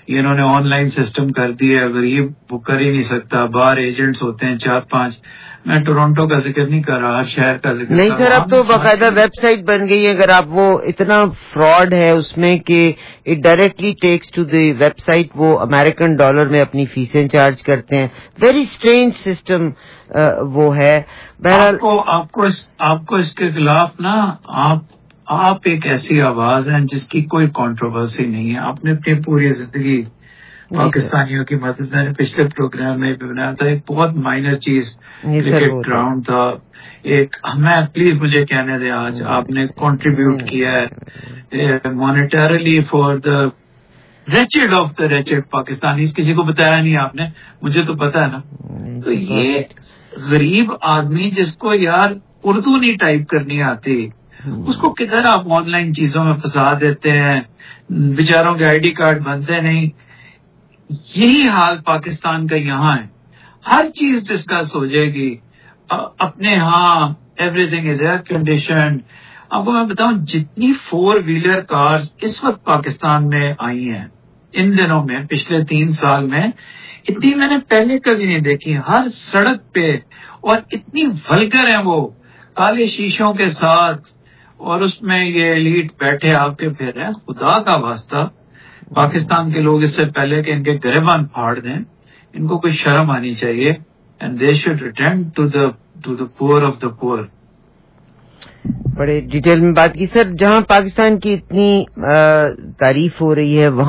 انہوں نے آن لائن سسٹم کر دیا ہے. غریب وہ کر ہی نہیں سکتا. باہر ایجنٹس ہوتے ہیں 4-5. میں ٹورنٹو کا ذکر نہیں کر رہا, ہر شہر کا ذکر نہیں سر. اب تو باقاعدہ ویب سائٹ بن گئی ہے. اگر آپ وہ اتنا فراڈ ہے اس میں کہ it directly takes to the website, وہ امریکن ڈالر میں اپنی فیسیں چارج کرتے ہیں. ویری اسٹرینج سسٹم وہ ہے. بہرحال آپ کو اس کے خلاف نا آپ ایک ایسی آواز ہیں جس کی کوئی کنٹروورسی نہیں ہے. آپ نے اپنی پوری زندگی پاکستانیوں کی مدد, میں نے پچھلے پروگرام میں بھی بنایا تھا, ایک بہت مائنر چیز کرکٹ گراؤنڈ تھا ایک. میں پلیز مجھے کہنے دیں, آج آپ نے کنٹریبیوٹ کیا ہے monetarily for the wretched of the wretched Pakistanis. کسی کو بتایا نہیں آپ نے, مجھے تو پتا ہے نا. تو یہ غریب آدمی جس کو یار اردو نہیں ٹائپ کرنی آتی, اس کو کدھر آپ آن لائن چیزوں میں پھنسا دیتے ہیں. بیچاروں کے آئی ڈی کارڈ بنتے نہیں. یہی حال پاکستان کا یہاں ہے. ہر چیز ڈسکس ہو جائے گی اپنے ہاں, everything is air conditioned. آپ کو میں بتاؤں جتنی 4 ویلر کارز اس وقت پاکستان میں آئی ہیں ان دنوں میں, پچھلے 3 سال میں, اتنی میں نے پہلے کبھی نہیں دیکھی ہر سڑک پہ. اور اتنی ولگر ہیں وہ, کالے شیشوں کے ساتھ, اور اس میں یہ ایلیٹ بیٹھے آپ کے پھر ہیں. خدا کا واسطہ پاکستان کے لوگ اس سے پہلے کہ ان کے گریبان پھاڑ دیں, ان کو کوئی شرم آنی چاہیے. And they should return to the poor of دا پور. بڑے ڈیٹیل میں بات کی سر. جہاں پاکستان کی اتنی تعریف ہو رہی ہے وہاں